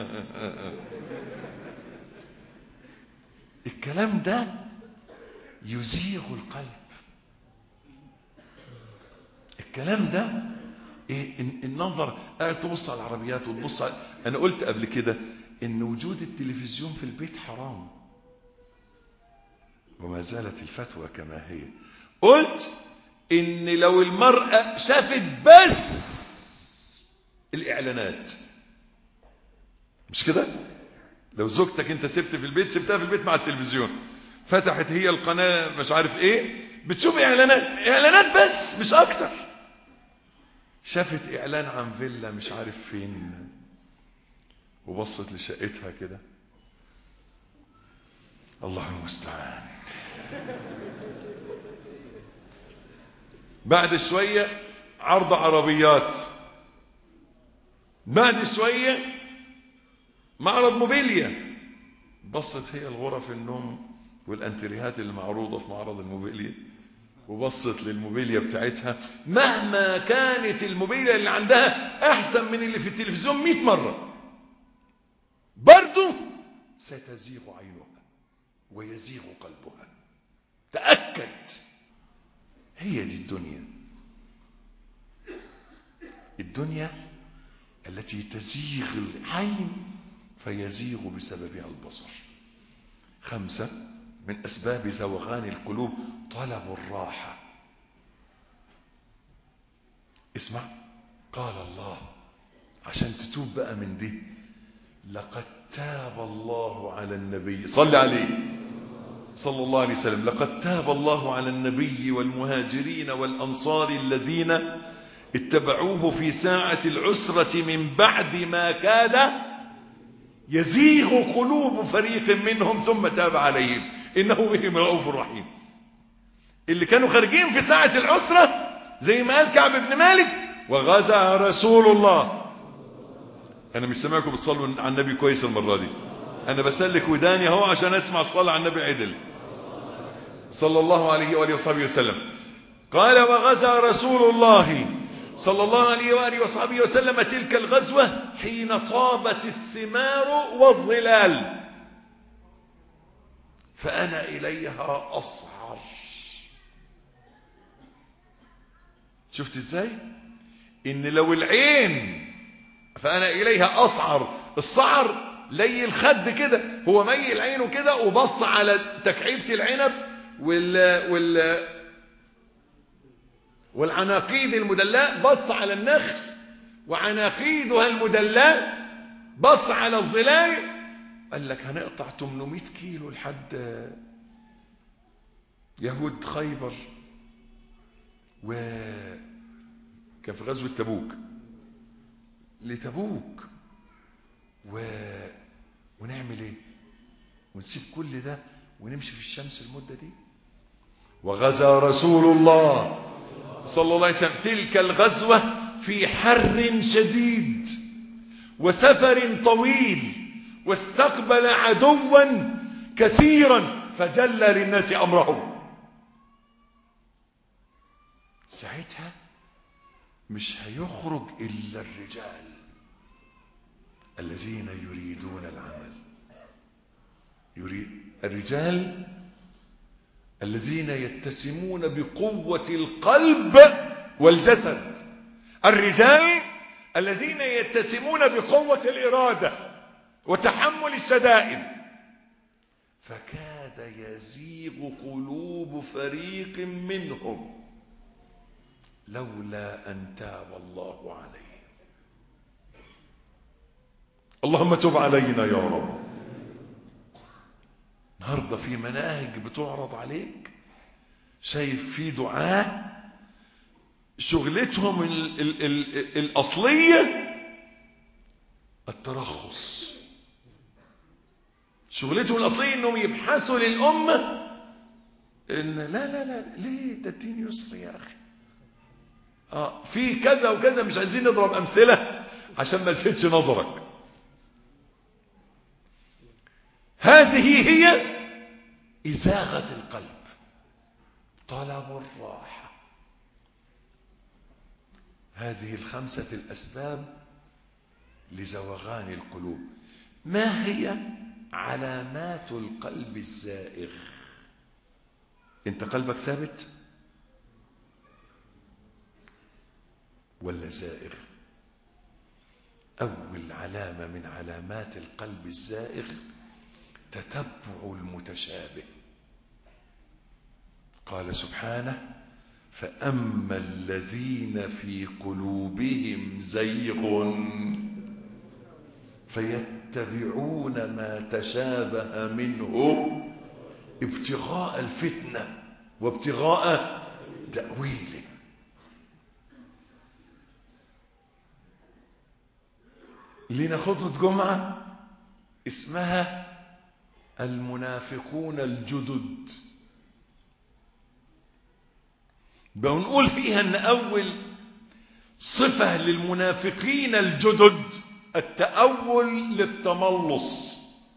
الكلام ده يزيغ القلب. الكلام ده إيه؟ النظر، قاعد تبص على العربيات وتبص على... انا قلت قبل كده ان وجود التلفزيون في البيت حرام، وما زالت الفتوى كما هي. قلت ان لو المرأة شافت بس الاعلانات، مش كده؟ لو زوجتك انت سبت في البيت، سبتها في البيت مع التلفزيون، فتحت هي القناة مش عارف ايه، بتشوف اعلانات اعلانات بس مش اكتر. شافت اعلان عن فيلا مش عارف فين وبصت لشقتها كده، الله المستعان. بعد شوية عرض عربيات، بعد شوية معرض موبيليا، بصت هي الغرف النوم والانتريهات اللي معروضة في معرض الموبيليا، وبصت للموبيليا بتاعتها، مهما كانت الموبيليا اللي عندها أحسن من اللي في التلفزيون مئة مرة، برضو ستزيغ عينها ويزيغ قلبها. تأكد. هي دي الدنيا، الدنيا التي تزيغ العين فيزيغ بسببها البصر. خمسة من أسباب زوغان القلوب طلب الراحة. اسمع، قال الله عشان تتوب بقى من دي: لقد تاب الله على النبي، صلى عليه صلى الله عليه وسلم، لقد تاب الله على النبي والمهاجرين والأنصار الذين اتبعوه في ساعة العسرة من بعد ما كاد يزيغ قلوب فريق منهم ثم تاب عليهم إنه بهم رؤوف رحيم. اللي كانوا خارجين في ساعة العسرة زي ما قال كعب بن مالك: وغزا رسول الله. أنا مش سامعكم بتصلوا على النبي كويس المرة دي، أنا بسلك وداني اهو عشان أسمع الصلاة على النبي عدل صلى الله عليه وآله وصحبه وسلم. قال: وغزا رسول الله صلى الله عليه وآله وصحبه وسلم تلك الغزوة حين طابت الثمار والظلال، فأنا إليها أصعر. شفت ازاي؟ ان لو العين فانا اليها اصعر، الصعر لي الخد كده، هو ميل عينه كده وبص على تكعيبة العنب وال وال والعناقيد المدلاء، بص على النخل وعناقيدها المدلاء، بص على الظلال، قال لك هنقطع ثمانمائة كيلو لحد يهود خيبر. وكان في غزوة تبوك، لتبوك و... ونعمل ايه؟ ونسيب كل ده ونمشي في الشمس المدة دي؟ وغزا رسول الله صلى الله عليه وسلم تلك الغزوة في حر شديد وسفر طويل، واستقبل عدوا كثيرا فجلى للناس أمرهم. ساعتها مش هيخرج إلا الرجال الذين يريدون العمل، يريد الرجال الذين يتسمون بقوة القلب والجسد، الرجال الذين يتسمون بقوة الإرادة وتحمل الشدائد. فكاد يزيغ قلوب فريق منهم لولا أن تاب الله عليهم. اللهم تب علينا يا رب. النهارده في مناهج بتعرض عليك، شايف في دعاة شغلتهم ال ال ال الأصلية الترخص، شغلتهم الأصلية إنهم يبحثوا للأمة إن لا لا لا ليه ده الدين يسر يا أخي، آه في كذا وكذا، مش عايزين نضرب أمثلة عشان ما نلفتش نظرك. هذه هي إزاغة القلب، طلب الراحة. هذه الخمسة الأسباب لزوغان القلوب. ما هي علامات القلب الزائغ؟ انت قلبك ثابت ولا زائغ؟ أول علامة من علامات القلب الزائغ تتبع المتشابه. قال سبحانه: فأما الذين في قلوبهم زيغ فيتبعون ما تشابه منه ابتغاء الفتنة وابتغاء تأويله. لنا خطبة جمعة اسمها المنافقون الجدد، بنقول فيها ان اول صفة للمنافقين الجدد التأول للتملص.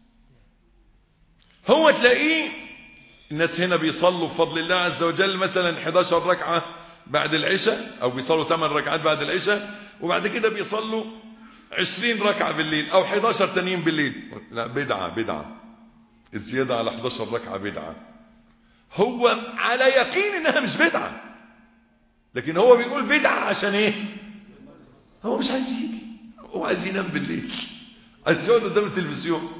هو تلاقيه الناس هنا بيصلوا بفضل الله عز وجل مثلا إحدى عشرة ركعة بعد العشاء، او بيصلوا ثمان ركعات بعد العشاء، وبعد كده بيصلوا عشرين ركعة بالليل او إحدى عشرة تانيين بالليل. لا، بدعة بدعة الزيادة على إحدى عشرة ركعة بدعة. هو على يقين انها مش بدعة، لكن هو بيقول بدعة عشان ايه؟ هو مش عايز يجي، هو عايز ينام بالليل، عايز يقعد قدام التلفزيون.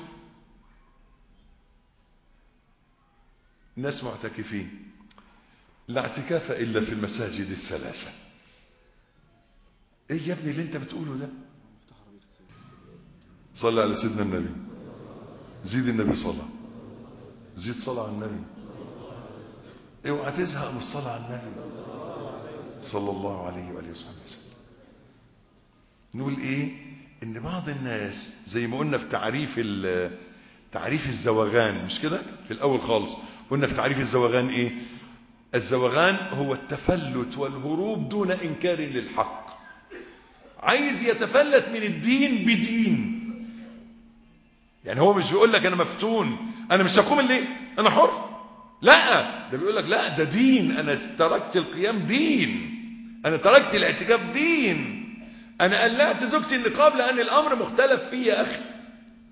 ناس معتكفين، لا اعتكاف الا في المساجد الثلاثة. ايه يا ابني اللي انت بتقوله ده؟ صلى على سيدنا النبي، زيد النبي صلى، زيد صلاة على النبي. اوعى تزهق من الصلاة على النبي صلى الله عليه وآله وسلم. نقول ايه؟ ان بعض الناس زي ما قلنا في تعريف تعريف الزوغان، مش كده؟ في الاول خالص قلنا في تعريف الزوغان ايه؟ الزوغان هو التفلت والهروب دون انكار للحق. عايز يتفلت من الدين بدين، يعني هو مش بيقول لك انا مفتون انا مش هقوم الليل انا حر، لا، ده بيقول لك لا، ده دين، انا تركت القيام دين، انا تركت الاعتكاف دين، انا قلعت زوجتي النقاب لان الامر مختلف فيه. يا اخي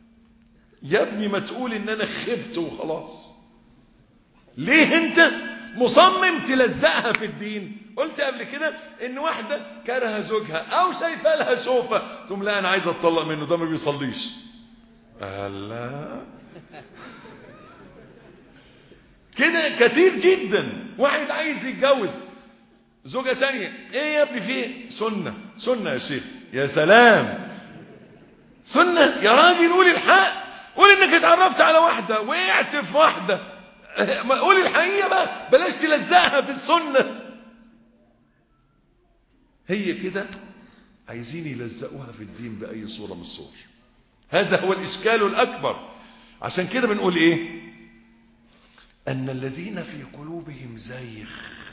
يا ابني ما تقول ان انا خبت وخلاص. ليه انت مصمم تلزقها في الدين. قلت قبل كده ان واحدة كره زوجها او شايفه لها شوفة تقوم لا انا عايزة اتطلق منه ده ما بيصليش. الله كده كتير جدا. واحد عايز يتجوز زوجة تانية، ايه يا ابني فيه؟ سنة سنة يا شيخ. يا سلام سنة يا راجل، قول الحق، قول انك اتعرفت على واحدة وقعت في واحدة، قول الحقيقة بقى، بلاش تلزقها في السنة. هي كده عايزين يلزقوها في الدين بأي صورة من الصور. هذا هو الإشكال الأكبر. عشان كده بنقول ايه؟ أن الذين في قلوبهم زيغ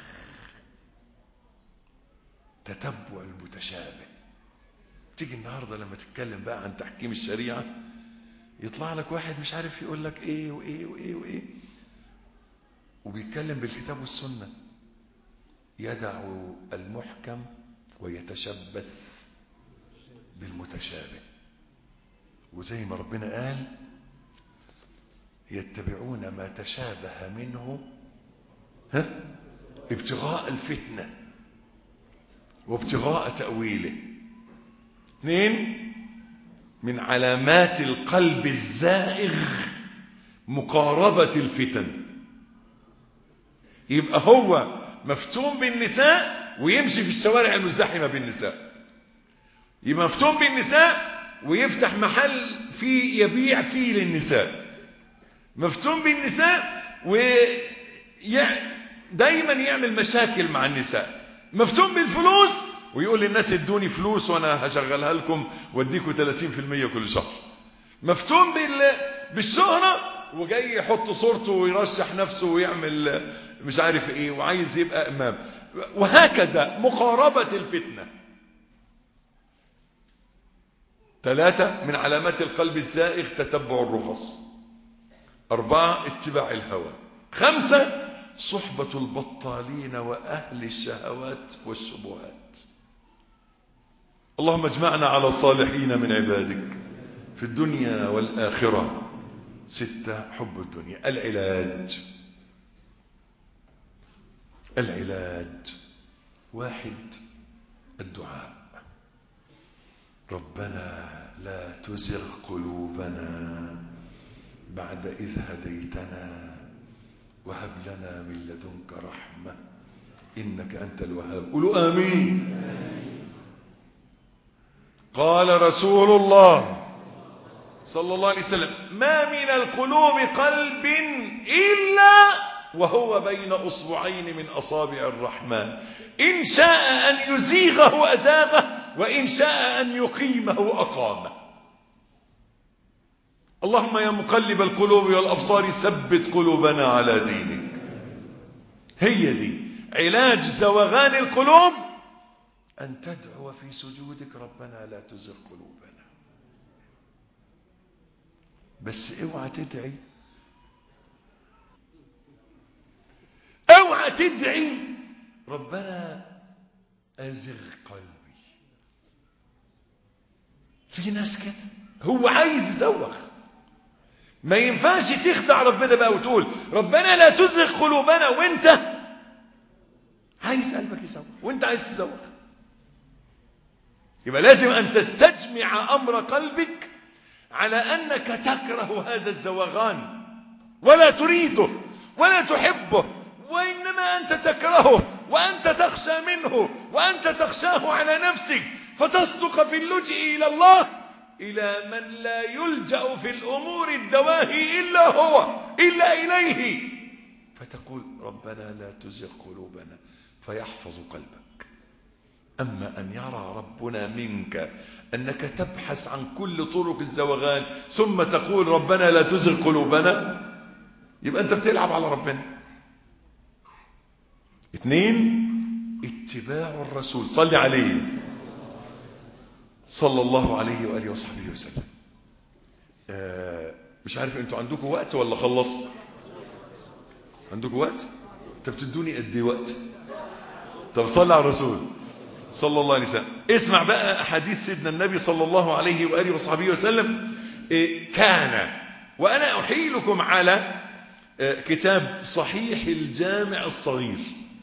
تتبع المتشابه. تيجي النهاردة لما تتكلم بقى عن تحكيم الشريعة يطلع لك واحد مش عارف يقول لك ايه وايه وايه وايه، وبيتكلم بالكتاب والسنة، يدع المحكم ويتشبث بالمتشابه. وزي ما ربنا قال يتبعون ما تشابه منه ها ابتغاء الفتنة وابتغاء تأويله. اثنين، من علامات القلب الزائغ مقاربة الفتن. يبقى هو مفتون بالنساء ويمشي في الشوارع المزدحمة بالنساء، يبقى مفتون بالنساء ويفتح محل فيه يبيع فيه للنساء، مفتون بالنساء ودايما يعمل مشاكل مع النساء، مفتون بالفلوس ويقول للناس ادوني فلوس وانا هشغلها لكم واديكم ثلاثين بالمئة كل شهر، مفتون بالشهرة وجاي يحط صورته ويرشح نفسه ويعمل مش عارف ايه وعايز يبقى امام، وهكذا مقاربة الفتنة. ثلاثة، من علامات القلب الزائغ تتبع الرخص. أربعة، اتباع الهوى. خمسة، صحبة البطالين وأهل الشهوات والشبهات. اللهم اجمعنا على الصالحين من عبادك في الدنيا والآخرة. ستة، حب الدنيا. العلاج العلاج واحد، الدعاء. ربنا لا تزغ قلوبنا بعد إذ هديتنا وهب لنا من لدنك رحمة إنك أنت الوهاب. قولوا آمين. قال رسول الله صلى الله عليه وسلم ما من القلوب قلب إلا وهو بين أصبعين من أصابع الرحمن إن شاء أن يزيغه أزاغه وإن شاء أن يقيمه أقامه. اللهم يا مقلب القلوب والأبصار ثبت قلوبنا على دينك. هي دي علاج زوغان القلوب، أن تدعو في سجودك ربنا لا تزغ قلوبنا. بس اوعى تدعي اوعى تدعي ربنا أزغ قلبي. في ناس كده هو عايز يزوغ، ما ينفعش تخدع ربنا بقى وتقول ربنا لا تزغ قلوبنا وانت عايز قلبك يزوغ وانت عايز تزوغ. يبقى لازم أن تستجمع أمر قلبك على أنك تكره هذا الزوغان ولا تريده ولا تحبه، وإنما أنت تكرهه وأنت تخشى منه وأنت تخشاه على نفسك، فتصدق في اللجئ إلى الله إلى من لا يلجأ في الأمور الدواهي إلا هو إلا إليه، فتقول ربنا لا تزغ قلوبنا فيحفظ قلبك. أما أن يرى ربنا منك أنك تبحث عن كل طرق الزوغان ثم تقول ربنا لا تزغ قلوبنا، يبقى أنت بتلعب على ربنا. اثنين، اتباع الرسول صلي عليه صلى الله عليه وآله وصحبه وسلم. آه مش عارف انتوا عندكم وقت ولا خلص؟ عندكم وقت؟ طب تدوني قد ايه وقت؟ طب صلي على الرسول صلى الله عليه وسلم. اسمع بقى أحاديث سيدنا النبي صلى الله عليه وآله وصحبه وسلم. إيه كان، وأنا أحيلكم على كتاب صحيح الجامع الصغير،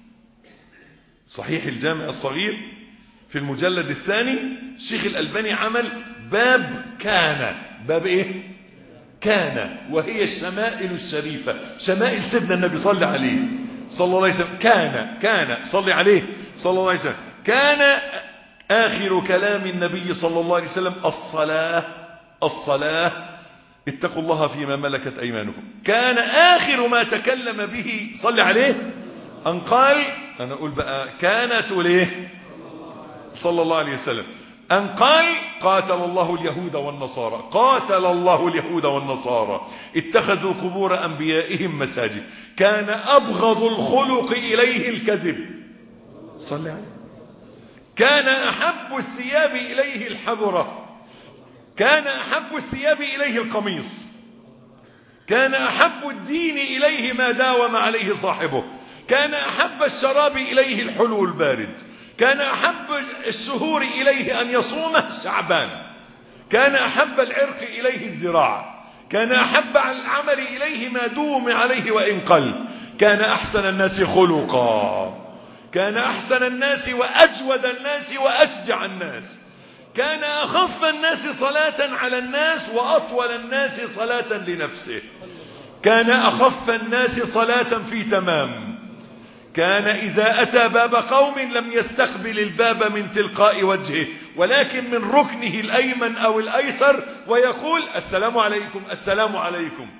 صحيح الجامع الصغير في المجلد الثاني الشيخ الألباني عمل باب كان، باب ايه؟ كان، وهي الشمائل الشريفة، شمائل سيدنا النبي صلى عليه صلى الله عليه وسلم. كان كان صلى عليه صلى الله عليه وسلم. كان آخر كلام النبي صلى الله عليه وسلم الصلاة، الصلاة اتقوا الله فيما ملكت أيمانكم. كان آخر ما تكلم به صلى عليه أن قال، أنا أقول بقى كانت ليه صلى الله عليه وسلم، أن قال قاتل الله اليهود والنصارى، قاتل الله اليهود والنصارى اتخذوا قبور أنبيائهم مساجد. كان أبغض الخلق إليه الكذب صلى عليه. كان أحب الثياب إليه الحبرة، كان أحب الثياب إليه القميص، كان أحب الدين إليه ما داوم عليه صاحبه، كان أحب الشراب إليه الحلو البارد، كان أحب الشهور إليه أن يصومه شعبان، كان أحب العرق إليه الزراعة، كان أحب العمل إليه ما دوم عليه وإن قل. كان أحسن الناس خلقا، كان أحسن الناس وأجود الناس وأشجع الناس، كان أخف الناس صلاة على الناس وأطول الناس صلاة لنفسه، كان أخف الناس صلاة في تمام. كان إذا أتى باب قوم لم يستقبل الباب من تلقاء وجهه ولكن من ركنه الأيمن أو الأيسر ويقول السلام عليكم السلام عليكم.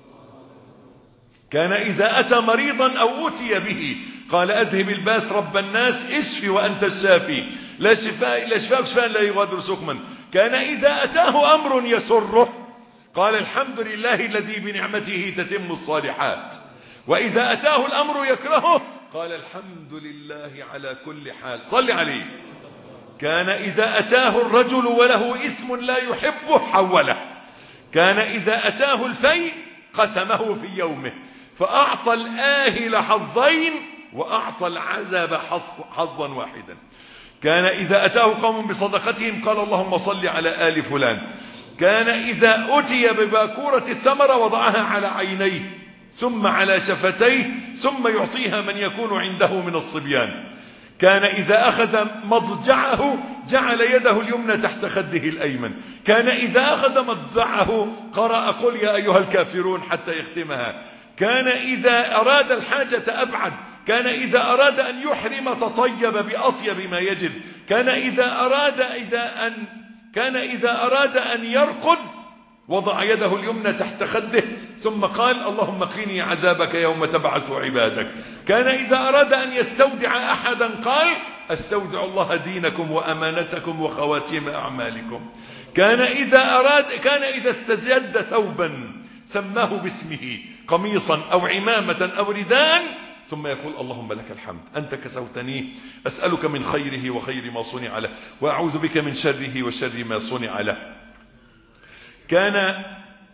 كان إذا أتى مريضا أو أتي به قال أذهب الباس رب الناس اشفي وأنت الشافي لا شفاء إلا شفاء شفاء لا يغادر سقما. كان إذا أتاه أمر يسره قال الحمد لله الذي بنعمته تتم الصالحات. وإذا أتاه الأمر يكرهه قال الحمد لله على كل حال. صل عليه. كان إذا أتاه الرجل وله اسم لا يحبه حوله. كان إذا أتاه الفيء قسمه في يومه فأعطى الآهل حظين وأعطى العزب حظا واحدا. كان إذا أتاه قوم بصدقتهم قال اللهم صل على آل فلان. كان إذا أتي بباكورة الثمرة وضعها على عينيه ثم على شفتيه ثم يعطيها من يكون عنده من الصبيان. كان إذا أخذ مضجعه جعل يده اليمنى تحت خده الأيمن. كان إذا أخذ مضجعه قرأ قل يا أيها الكافرون حتى يختمها. كان إذا أراد الحاجة أبعد. كان إذا أراد أن يحرم تطيب بأطيب ما يجد. كان إذا أراد إذا أن كان إذا أراد أن يرقد وضع يده اليمنى تحت خده ثم قال اللهم قني عذابك يوم تبعث عبادك. كان إذا أراد أن يستودع أحدا قال استودع الله دينكم وأمانتكم وخواتيم أعمالكم. كان إذا أراد كان إذا استجد ثوبا سماه باسمه قميصا أو عمامة أو رداء ثم يقول اللهم لك الحمد أنت كسوتنيه أسألك من خيره وخير ما صنع له وأعوذ بك من شره وشر ما صنع له. كان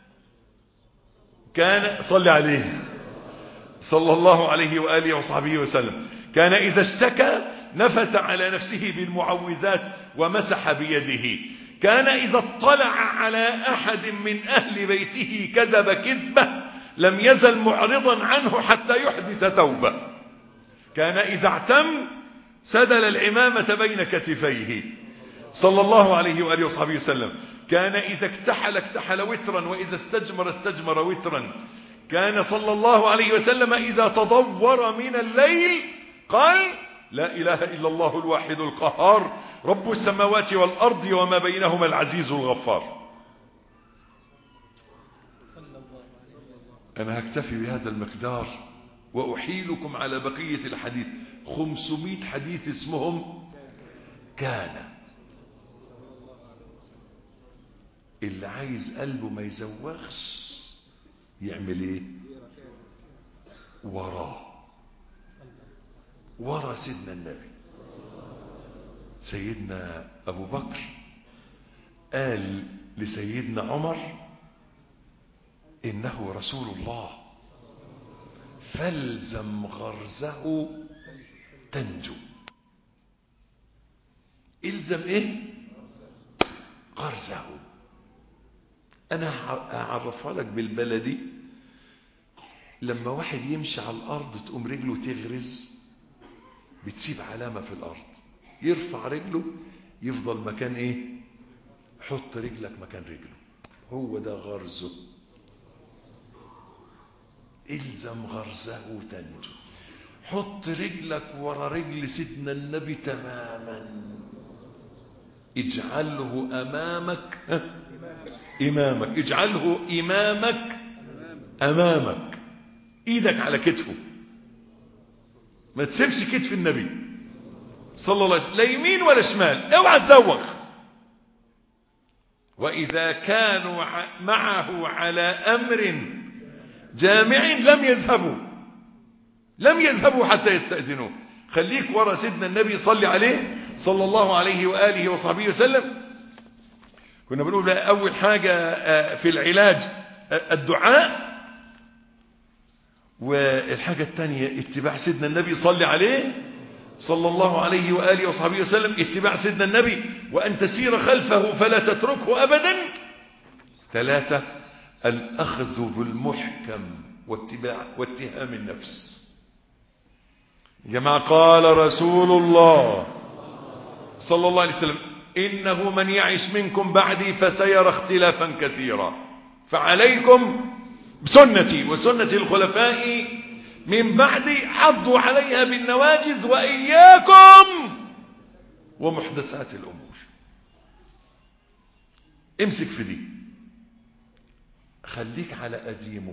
كان صلى عليه صلى الله عليه وآله وصحبه وسلم. كان إذا اشتكى نفث على نفسه بالمعوذات ومسح بيده. كان إذا اطلع على أحد من أهل بيته كذب كذبة لم يزل معرضا عنه حتى يحدث توبة. كان إذا اعتم سدل العمامة بين كتفيه صلى الله عليه وآله وصحبه وسلم. كان إذا اكتحل اكتحل وترا وإذا استجمر استجمر وترا. كان صلى الله عليه وسلم إذا تضور من الليل قال لا إله إلا الله الواحد القهار رب السماوات والأرض وما بينهما العزيز الغفار. أنا هكتفي بهذا المقدار وأحيلكم على بقية الحديث. خمسمائة حديث اسمهم كان. اللي عايز قلبه ما يزوغش يعمل ايه؟ وراه ورا سيدنا النبي. سيدنا أبو بكر قال لسيدنا عمر إنه رسول الله فالزم غرزه تنجو. الزم ايه؟ غرزه. أنا أعرفها لك بالبلدي. لما واحد يمشي على الأرض تقوم رجله تغرز، بتسيب علامة في الأرض. يرفع رجله يفضل مكان إيه؟ حط رجلك مكان رجله. هو ده غرزه. إلزم غرزه تنجو. حط رجلك ورا رجل سيدنا النبي تماما. اجعله أمامك إمامك. اجعله إمامك أمامك. إيدك على كتفه، ما تسيبش كتف النبي صلى الله عليه وسلم لا يمين ولا شمال. اوعى تزوغ. وإذا كانوا معه على أمر جامع لم يذهبوا لم يذهبوا حتى يستأذنوه. خليك ورا سيدنا النبي صلى عليه صلى الله عليه وآله وصحبه وسلم. كنا بنقول أول حاجة في العلاج الدعاء، والحاجة الثانية اتباع سيدنا النبي صلى عليه صلى الله عليه وآله وصحبه وسلم. اتباع سيدنا النبي وأن تسير خلفه فلا تتركه أبدا. ثلاثة الأخذ بالمحكم واتباع واتهام النفس. يا جماعة قال رسول الله صلى الله عليه وسلم إنه من يعش منكم بعدي فسيرى اختلافا كثيرا، فعليكم بسنتي وسنة الخلفاء من بعدي عضوا عليها بالنواجذ وإياكم ومحدثات الأمور. امسك في دي، خليك على قديمه،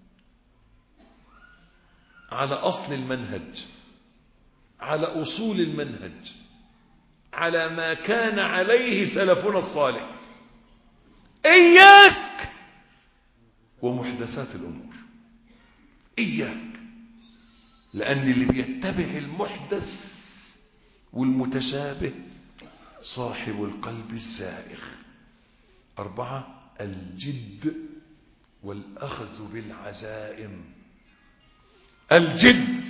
على أصل المنهج، على أصول المنهج، على ما كان عليه سلفنا الصالح. إياك ومحدثات الأمور. إياك، لأن اللي بيتبع المحدث والمتشابه صاحب القلب الزائغ. أربعة الجد والأخذ بالعزائم. الجد،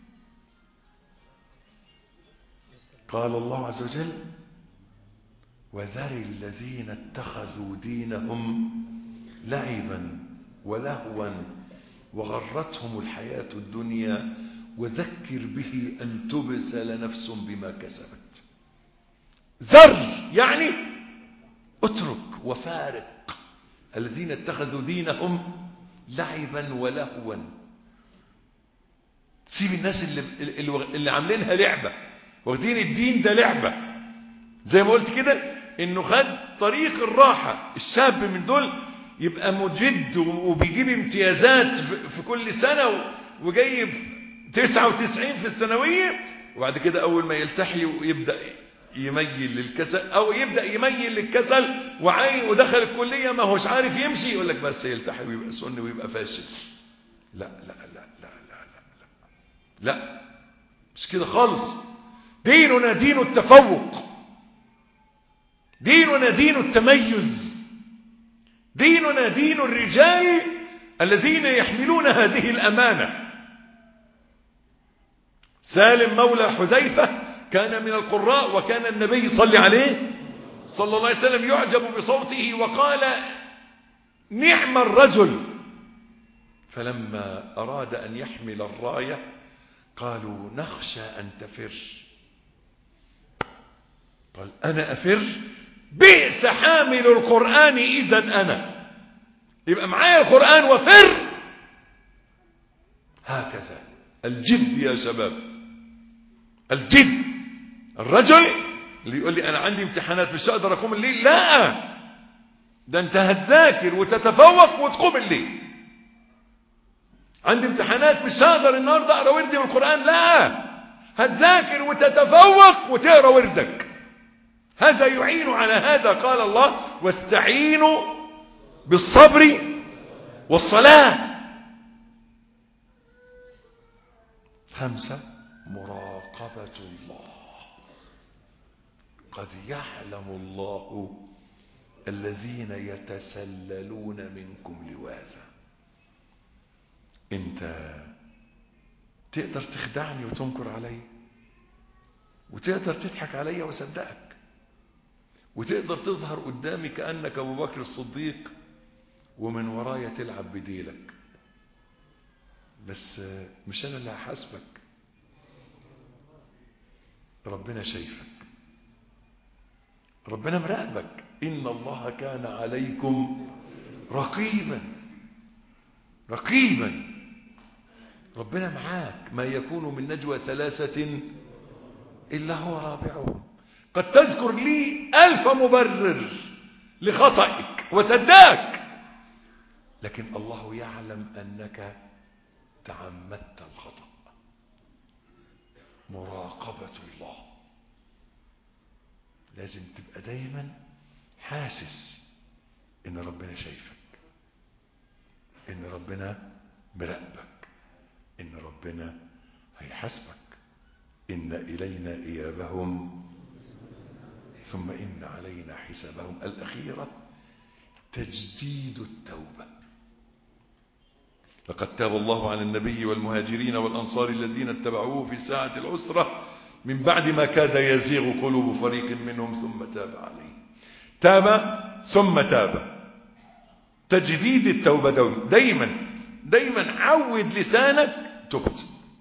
قال الله عز وجل وذر الذين اتخذوا دينهم لعبا ولهوا وغرتهم الحياة الدنيا وذكر به أن تبسل نفس بما كسبت. ذر يعني اترك وفارق. الذين اتخذوا دينهم لعبا ولهوا. سيب الناس اللي, اللي, اللي عاملينها لعبة، واخدين الدين ده لعبة. زي ما قلت كده انه خد طريق الراحة. الشاب من دول يبقى مجد وبيجيب امتيازات في كل سنة وجايب تسعة وتسعين في الثانوية، وبعد كده أول ما يلتحي ويبدأ يميل للكسل أو يبدأ يميل للكسل وعين ودخل الكلية ما هوش عارف يمشي، يقول لك بس يلتحي ويبقى سني ويبقى فاشل. لا لا لا لا لا لا لا, لا. مش كده خالص. ديننا دين التفوق، ديننا دين التميز، ديننا دين الرجال الذين يحملون هذه الأمانة. سالم مولى حذيفة كان من القراء، وكان النبي صلى عليه صلى الله عليه وسلم يعجب بصوته وقال نعم الرجل. فلما أراد أن يحمل الراية قالوا نخشى أن تفر. قال أنا أفر؟ بئس حامل القرآن إذن أنا. يبقى معايا القرآن وفر. هكذا الجد يا شباب، الجد. الرجل اللي يقول لي أنا عندي امتحانات مش هقدر أقوم الليل، لا، ده أنت هتذاكر وتتفوق وتقوم الليل. عندي امتحانات مش هقدر النهارده أقرأ وردي من القرآن، لا، هتذاكر وتتفوق وتقرأ وردك. هذا يعين على هذا. قال الله واستعينوا بالصبر والصلاة. خمسة مراقبة الله. قد يعلم الله الذين يتسللون منكم لواذا. انت تقدر تخدعني وتنكر علي، وتقدر تضحك علي وصدقك، وتقدر تظهر قدامي كأنك أبو بكر الصديق ومن ورايا تلعب بديلك. بس مش أنا اللي هحاسبك، ربنا شايفك، ربنا مراقبك. إن الله كان عليكم رقيبا رقيبا. ربنا معاك. ما يكون من نجوى ثلاثة إلا هو رابعهم. قد تذكر لي ألف مبرر لخطئك وسداك، لكن الله يعلم أنك تعمدت الخطأ. مراقبة الله. لازم تبقى دايما حاسس إن ربنا شايفك، إن ربنا مراقبك، إن ربنا هيحاسبك. إن إلينا إيابهم ثم إن علينا حسابهم. الأخيرة تجديد التوبة. لقد تاب الله على النبي والمهاجرين والأنصار الذين اتبعوه في ساعة العسرة من بعد ما كاد يزيغ قلوب فريق منهم ثم تاب عليه. تاب ثم تاب. تجديد التوبة دايما دايما عود لسانك تبت.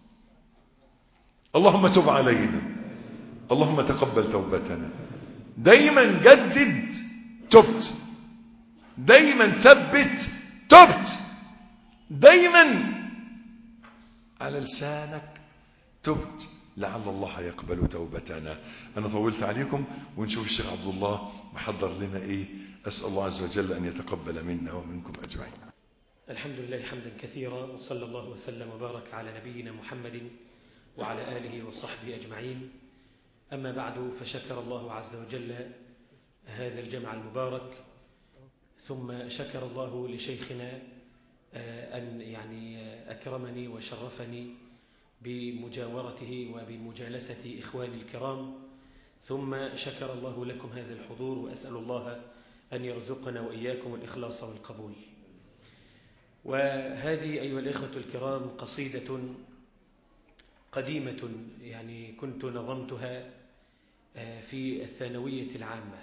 اللهم تب علينا، اللهم تقبل توبتنا. دايما جدد تبت، دايما ثبت تبت، دايما على لسانك تبت، لعل الله يقبل توبتنا. أنا طولت عليكم، ونشوف الشيخ عبد الله محضر لنا إيه. أسأل الله عز وجل أن يتقبل منا ومنكم أجمعين. الحمد لله حمدا كثيرا، وصلى الله وسلم وبارك على نبينا محمد وعلى آله وصحبه أجمعين. أما بعد، فشكر الله عز وجل هذا الجمع المبارك، ثم شكر الله لشيخنا أن يعني أكرمني وشرفني بمجاورته وبمجالسة إخواني الكرام، ثم شكر الله لكم هذا الحضور، وأسأل الله أن يرزقنا وإياكم الإخلاص والقبول. وهذه أيها الإخوة الكرام قصيدة قديمة، يعني كنت نظمتها في الثانوية العامة،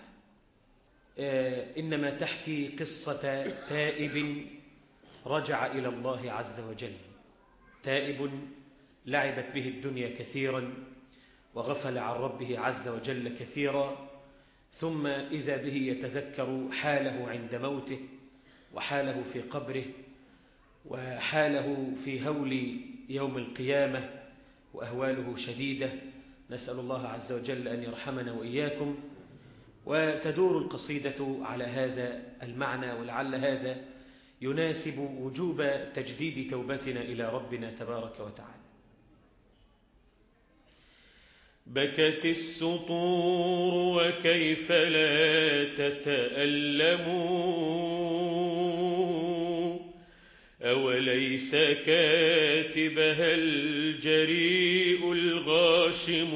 إنما تحكي قصة تائب رجع إلى الله عز وجل. تائب لعبت به الدنيا كثيرا وغفل عن ربه عز وجل كثيرا، ثم إذا به يتذكر حاله عند موته، وحاله في قبره، وحاله في هول يوم القيامة، وأهواله شديدة. نسأل الله عز وجل أن يرحمنا وإياكم. وتدور القصيدة على هذا المعنى، ولعل هذا يناسب وجوب تجديد توبتنا إلى ربنا تبارك وتعالى. بكت السطور وكيف لا تتألم، أوليس كاتبها الجريء الغاشم،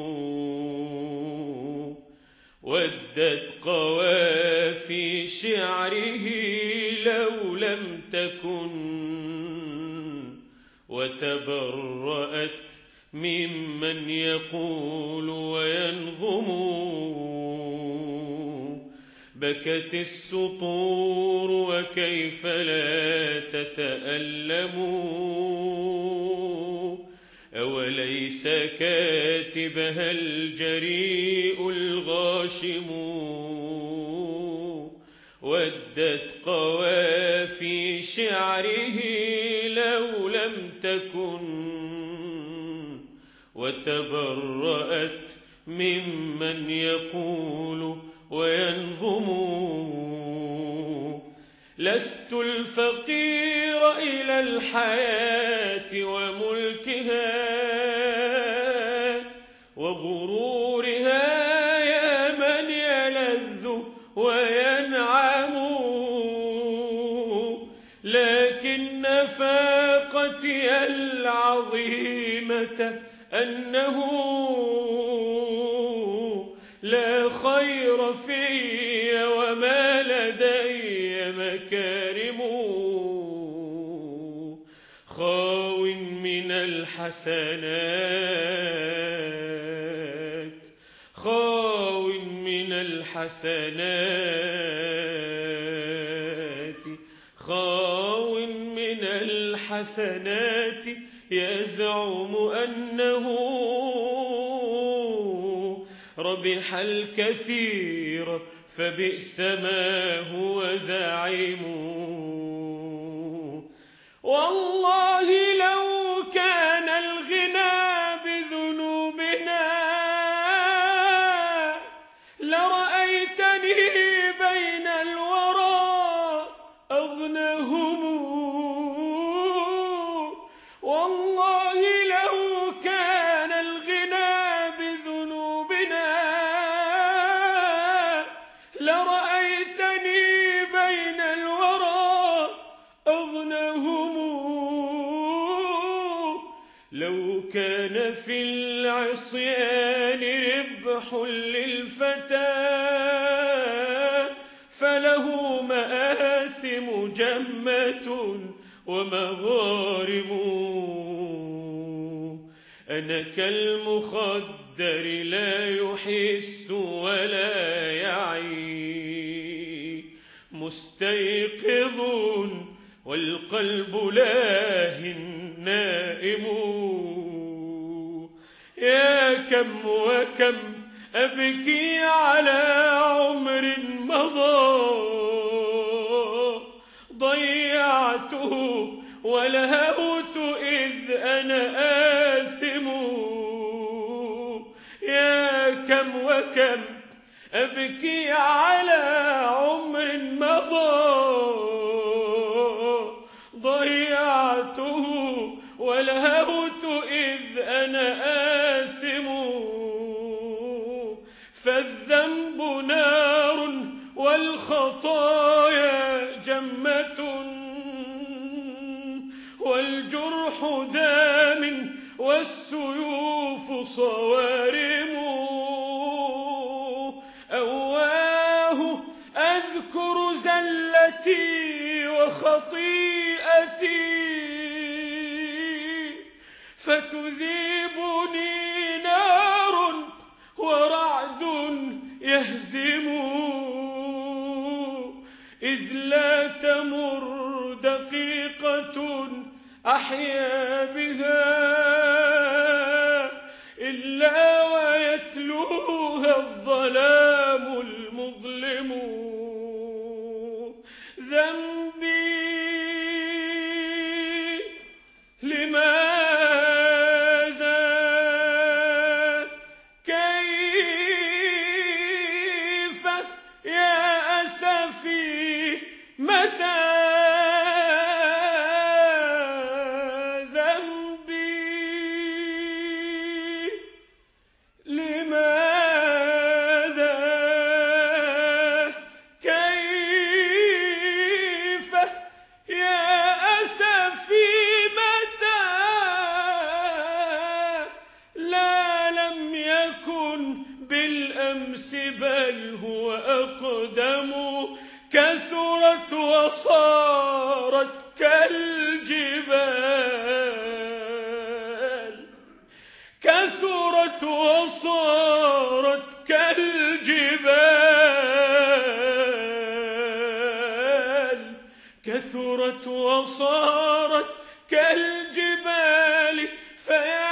ودت قوافي شعره لو لم تكن، وتبرأت ممن يقول وينظم. بكت السطور وكيف لا تتألم، أوليس كاتبها الجريء الغاشم، ودت قوافي شعره لو لم تكن، وتبرأت ممن يقول وينظم. لست الفقير إلى الحياة وملكها وغرورها، يا من يلذ وينعم، لكن نفاقتي العظيمة أنه لا خير في وما لدي مكارم. خاو من الحسنات، خاو من الحسنات، خاو من الحسنات يزعم أنه ربح الكثير فبئس ما هو زعيم. والله لو كان الغنى بذنوبنا لرأيتني بين الورى أغناهم. والله لو كان الغنى بذنوبنا لرأيتني بين الورى أغناهم. لو كان في العصيان ربح للفتى فله مآثم جمة ومغارم. أنا كالمخدر لا يحس ولا يعي مستيقظ والقلب لاه نائم. يا كم وكم أبكي على عمر مضى ضيعته ولهوت إذ أنا آثم. يا كم وكم أبكي على عمر مضى ضيعته ولهوت إذ أنا آثم. فالذنب نار والخطايا جمة والجرح دام والسيوف صوارم. أواه أذكر زلتي وخطيئتي فتذيبني نار ورعد يهزم. إذ لا تمر دقيقة أحيا بها إلا ويتلوها الظلام المظلم. ذنبي لماذا كيف يا أسفي متى بل هو أقدم. كثرت وصارت كالجبال كثرت وصارت كالجبال كثرت وصارت كالجبال. فيا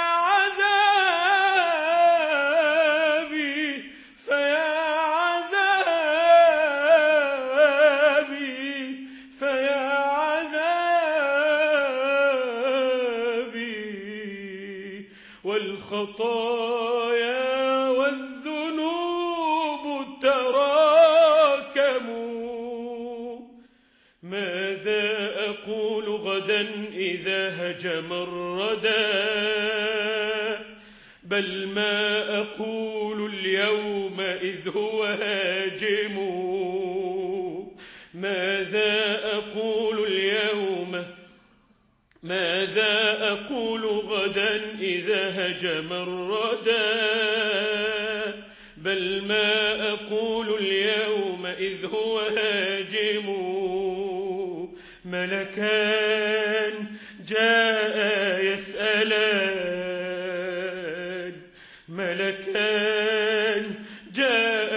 عذابي فيا عذابي فيا عذابي. والخطايا والذنوب تراكموا. ماذا أقول غدا إذا هجم الردى بل ما أقول اليوم إذ هو هاجم. ماذا أقول اليوم ماذا أقول غدا إذا هجم الردى بل ما أقول اليوم إذ هو هاجم. ملكان جاء يسألان ملكان جاء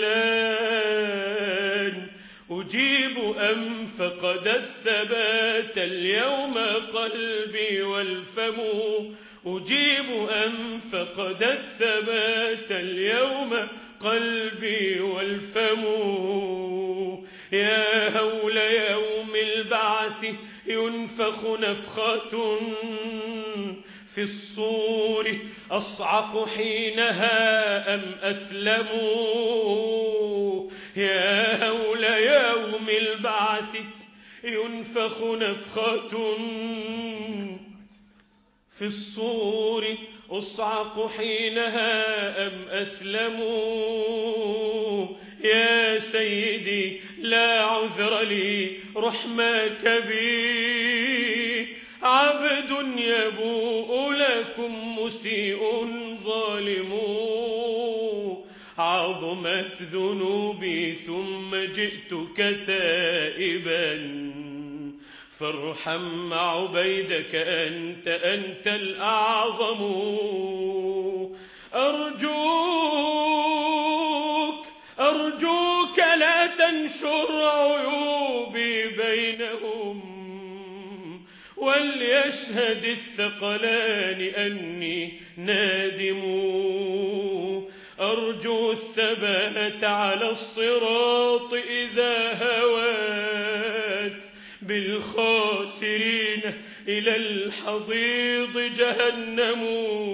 يسألان أجيب أم فقد الثبات اليوم قلبي والفم أجيب أم فقد الثبات اليوم قلبي والفم يا هول يوم البعث ينفخ نفخة في الصور أصعق حينها أم أسلم يا هول يوم البعث ينفخ نفخة في الصور أصعق حينها أم أسلم يا سيدي لا عذر لي رحمك بي عبد يبوء لكم مسيء ظالم عظمت ذنوبي ثم جئتك تائبا فارحم عبيدك أنت أنت الأعظم أرجوك أرجوك لا تنشر عيوبي بينهم وليشهد الثقلان أني نادم أرجو الثبات على الصراط إذا هوات بالخاسرين إلى الحضيض جهنم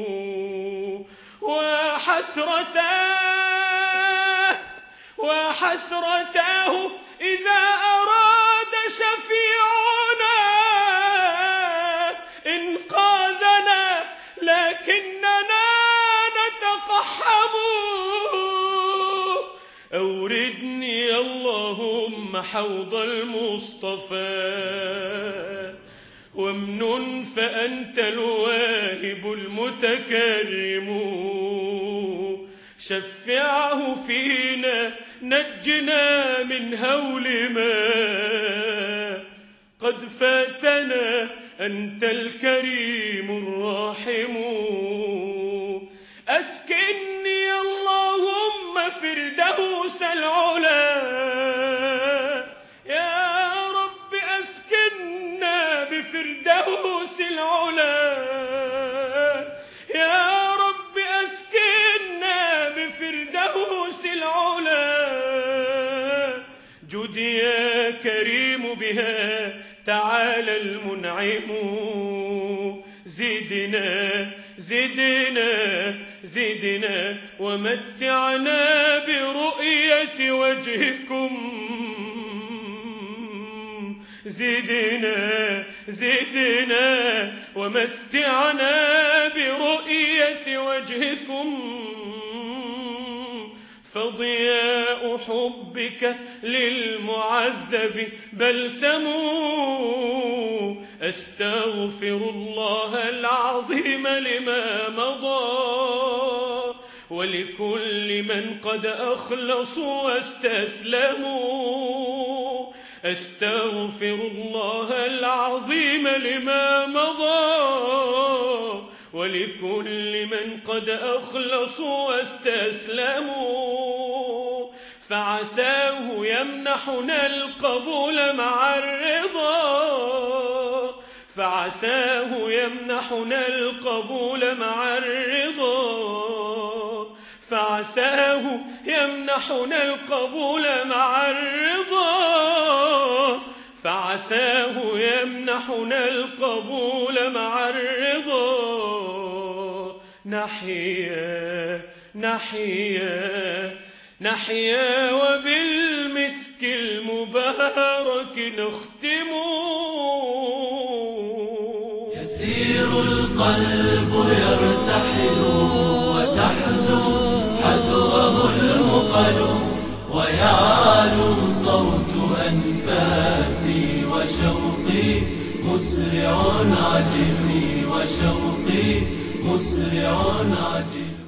وحسرتاه وحسرتاه إذا أراد شفيعنا إنقاذنا لكننا نتقحم أوردني اللهم حوض المصطفى وامنن فأنت الواهب المتكرم شفعه فينا نجنا من هول ما قد فاتنا أنت الكريم الراحم أسكني اللهم فردوس العلا يا رب أسكننا بفردوس العلا يا رب أسكننا بفردوس العلا جد يا كريم بها تعالى المنعم زدنا زدنا زدنا ومتعنا برؤية وجهكم زدنا زدنا ومتعنا برؤية وجهكم فضياء حبك للمعذب بلسم أستغفر الله العظيم لما مضى ولكل من قد أخلصوا واستسلموا أستغفر الله العظيم لما مضى ولكل من قد أخلصوا واستسلموا فعساه يمنحنا القبول مع الرضا فعساه يمنحنا القبول مع الرضا فعساه يمنحنا القبول مع الرضا فعساه يمنحنا القبول مع الرضا نحيا نحيا نحيا وبالمسك المبارك نختم يسير القلب يرتحل وتحدو حذوه المقل ويعلو صوت أنفاسي وشوقي مسرع عجزي وشوقي مسرع عجل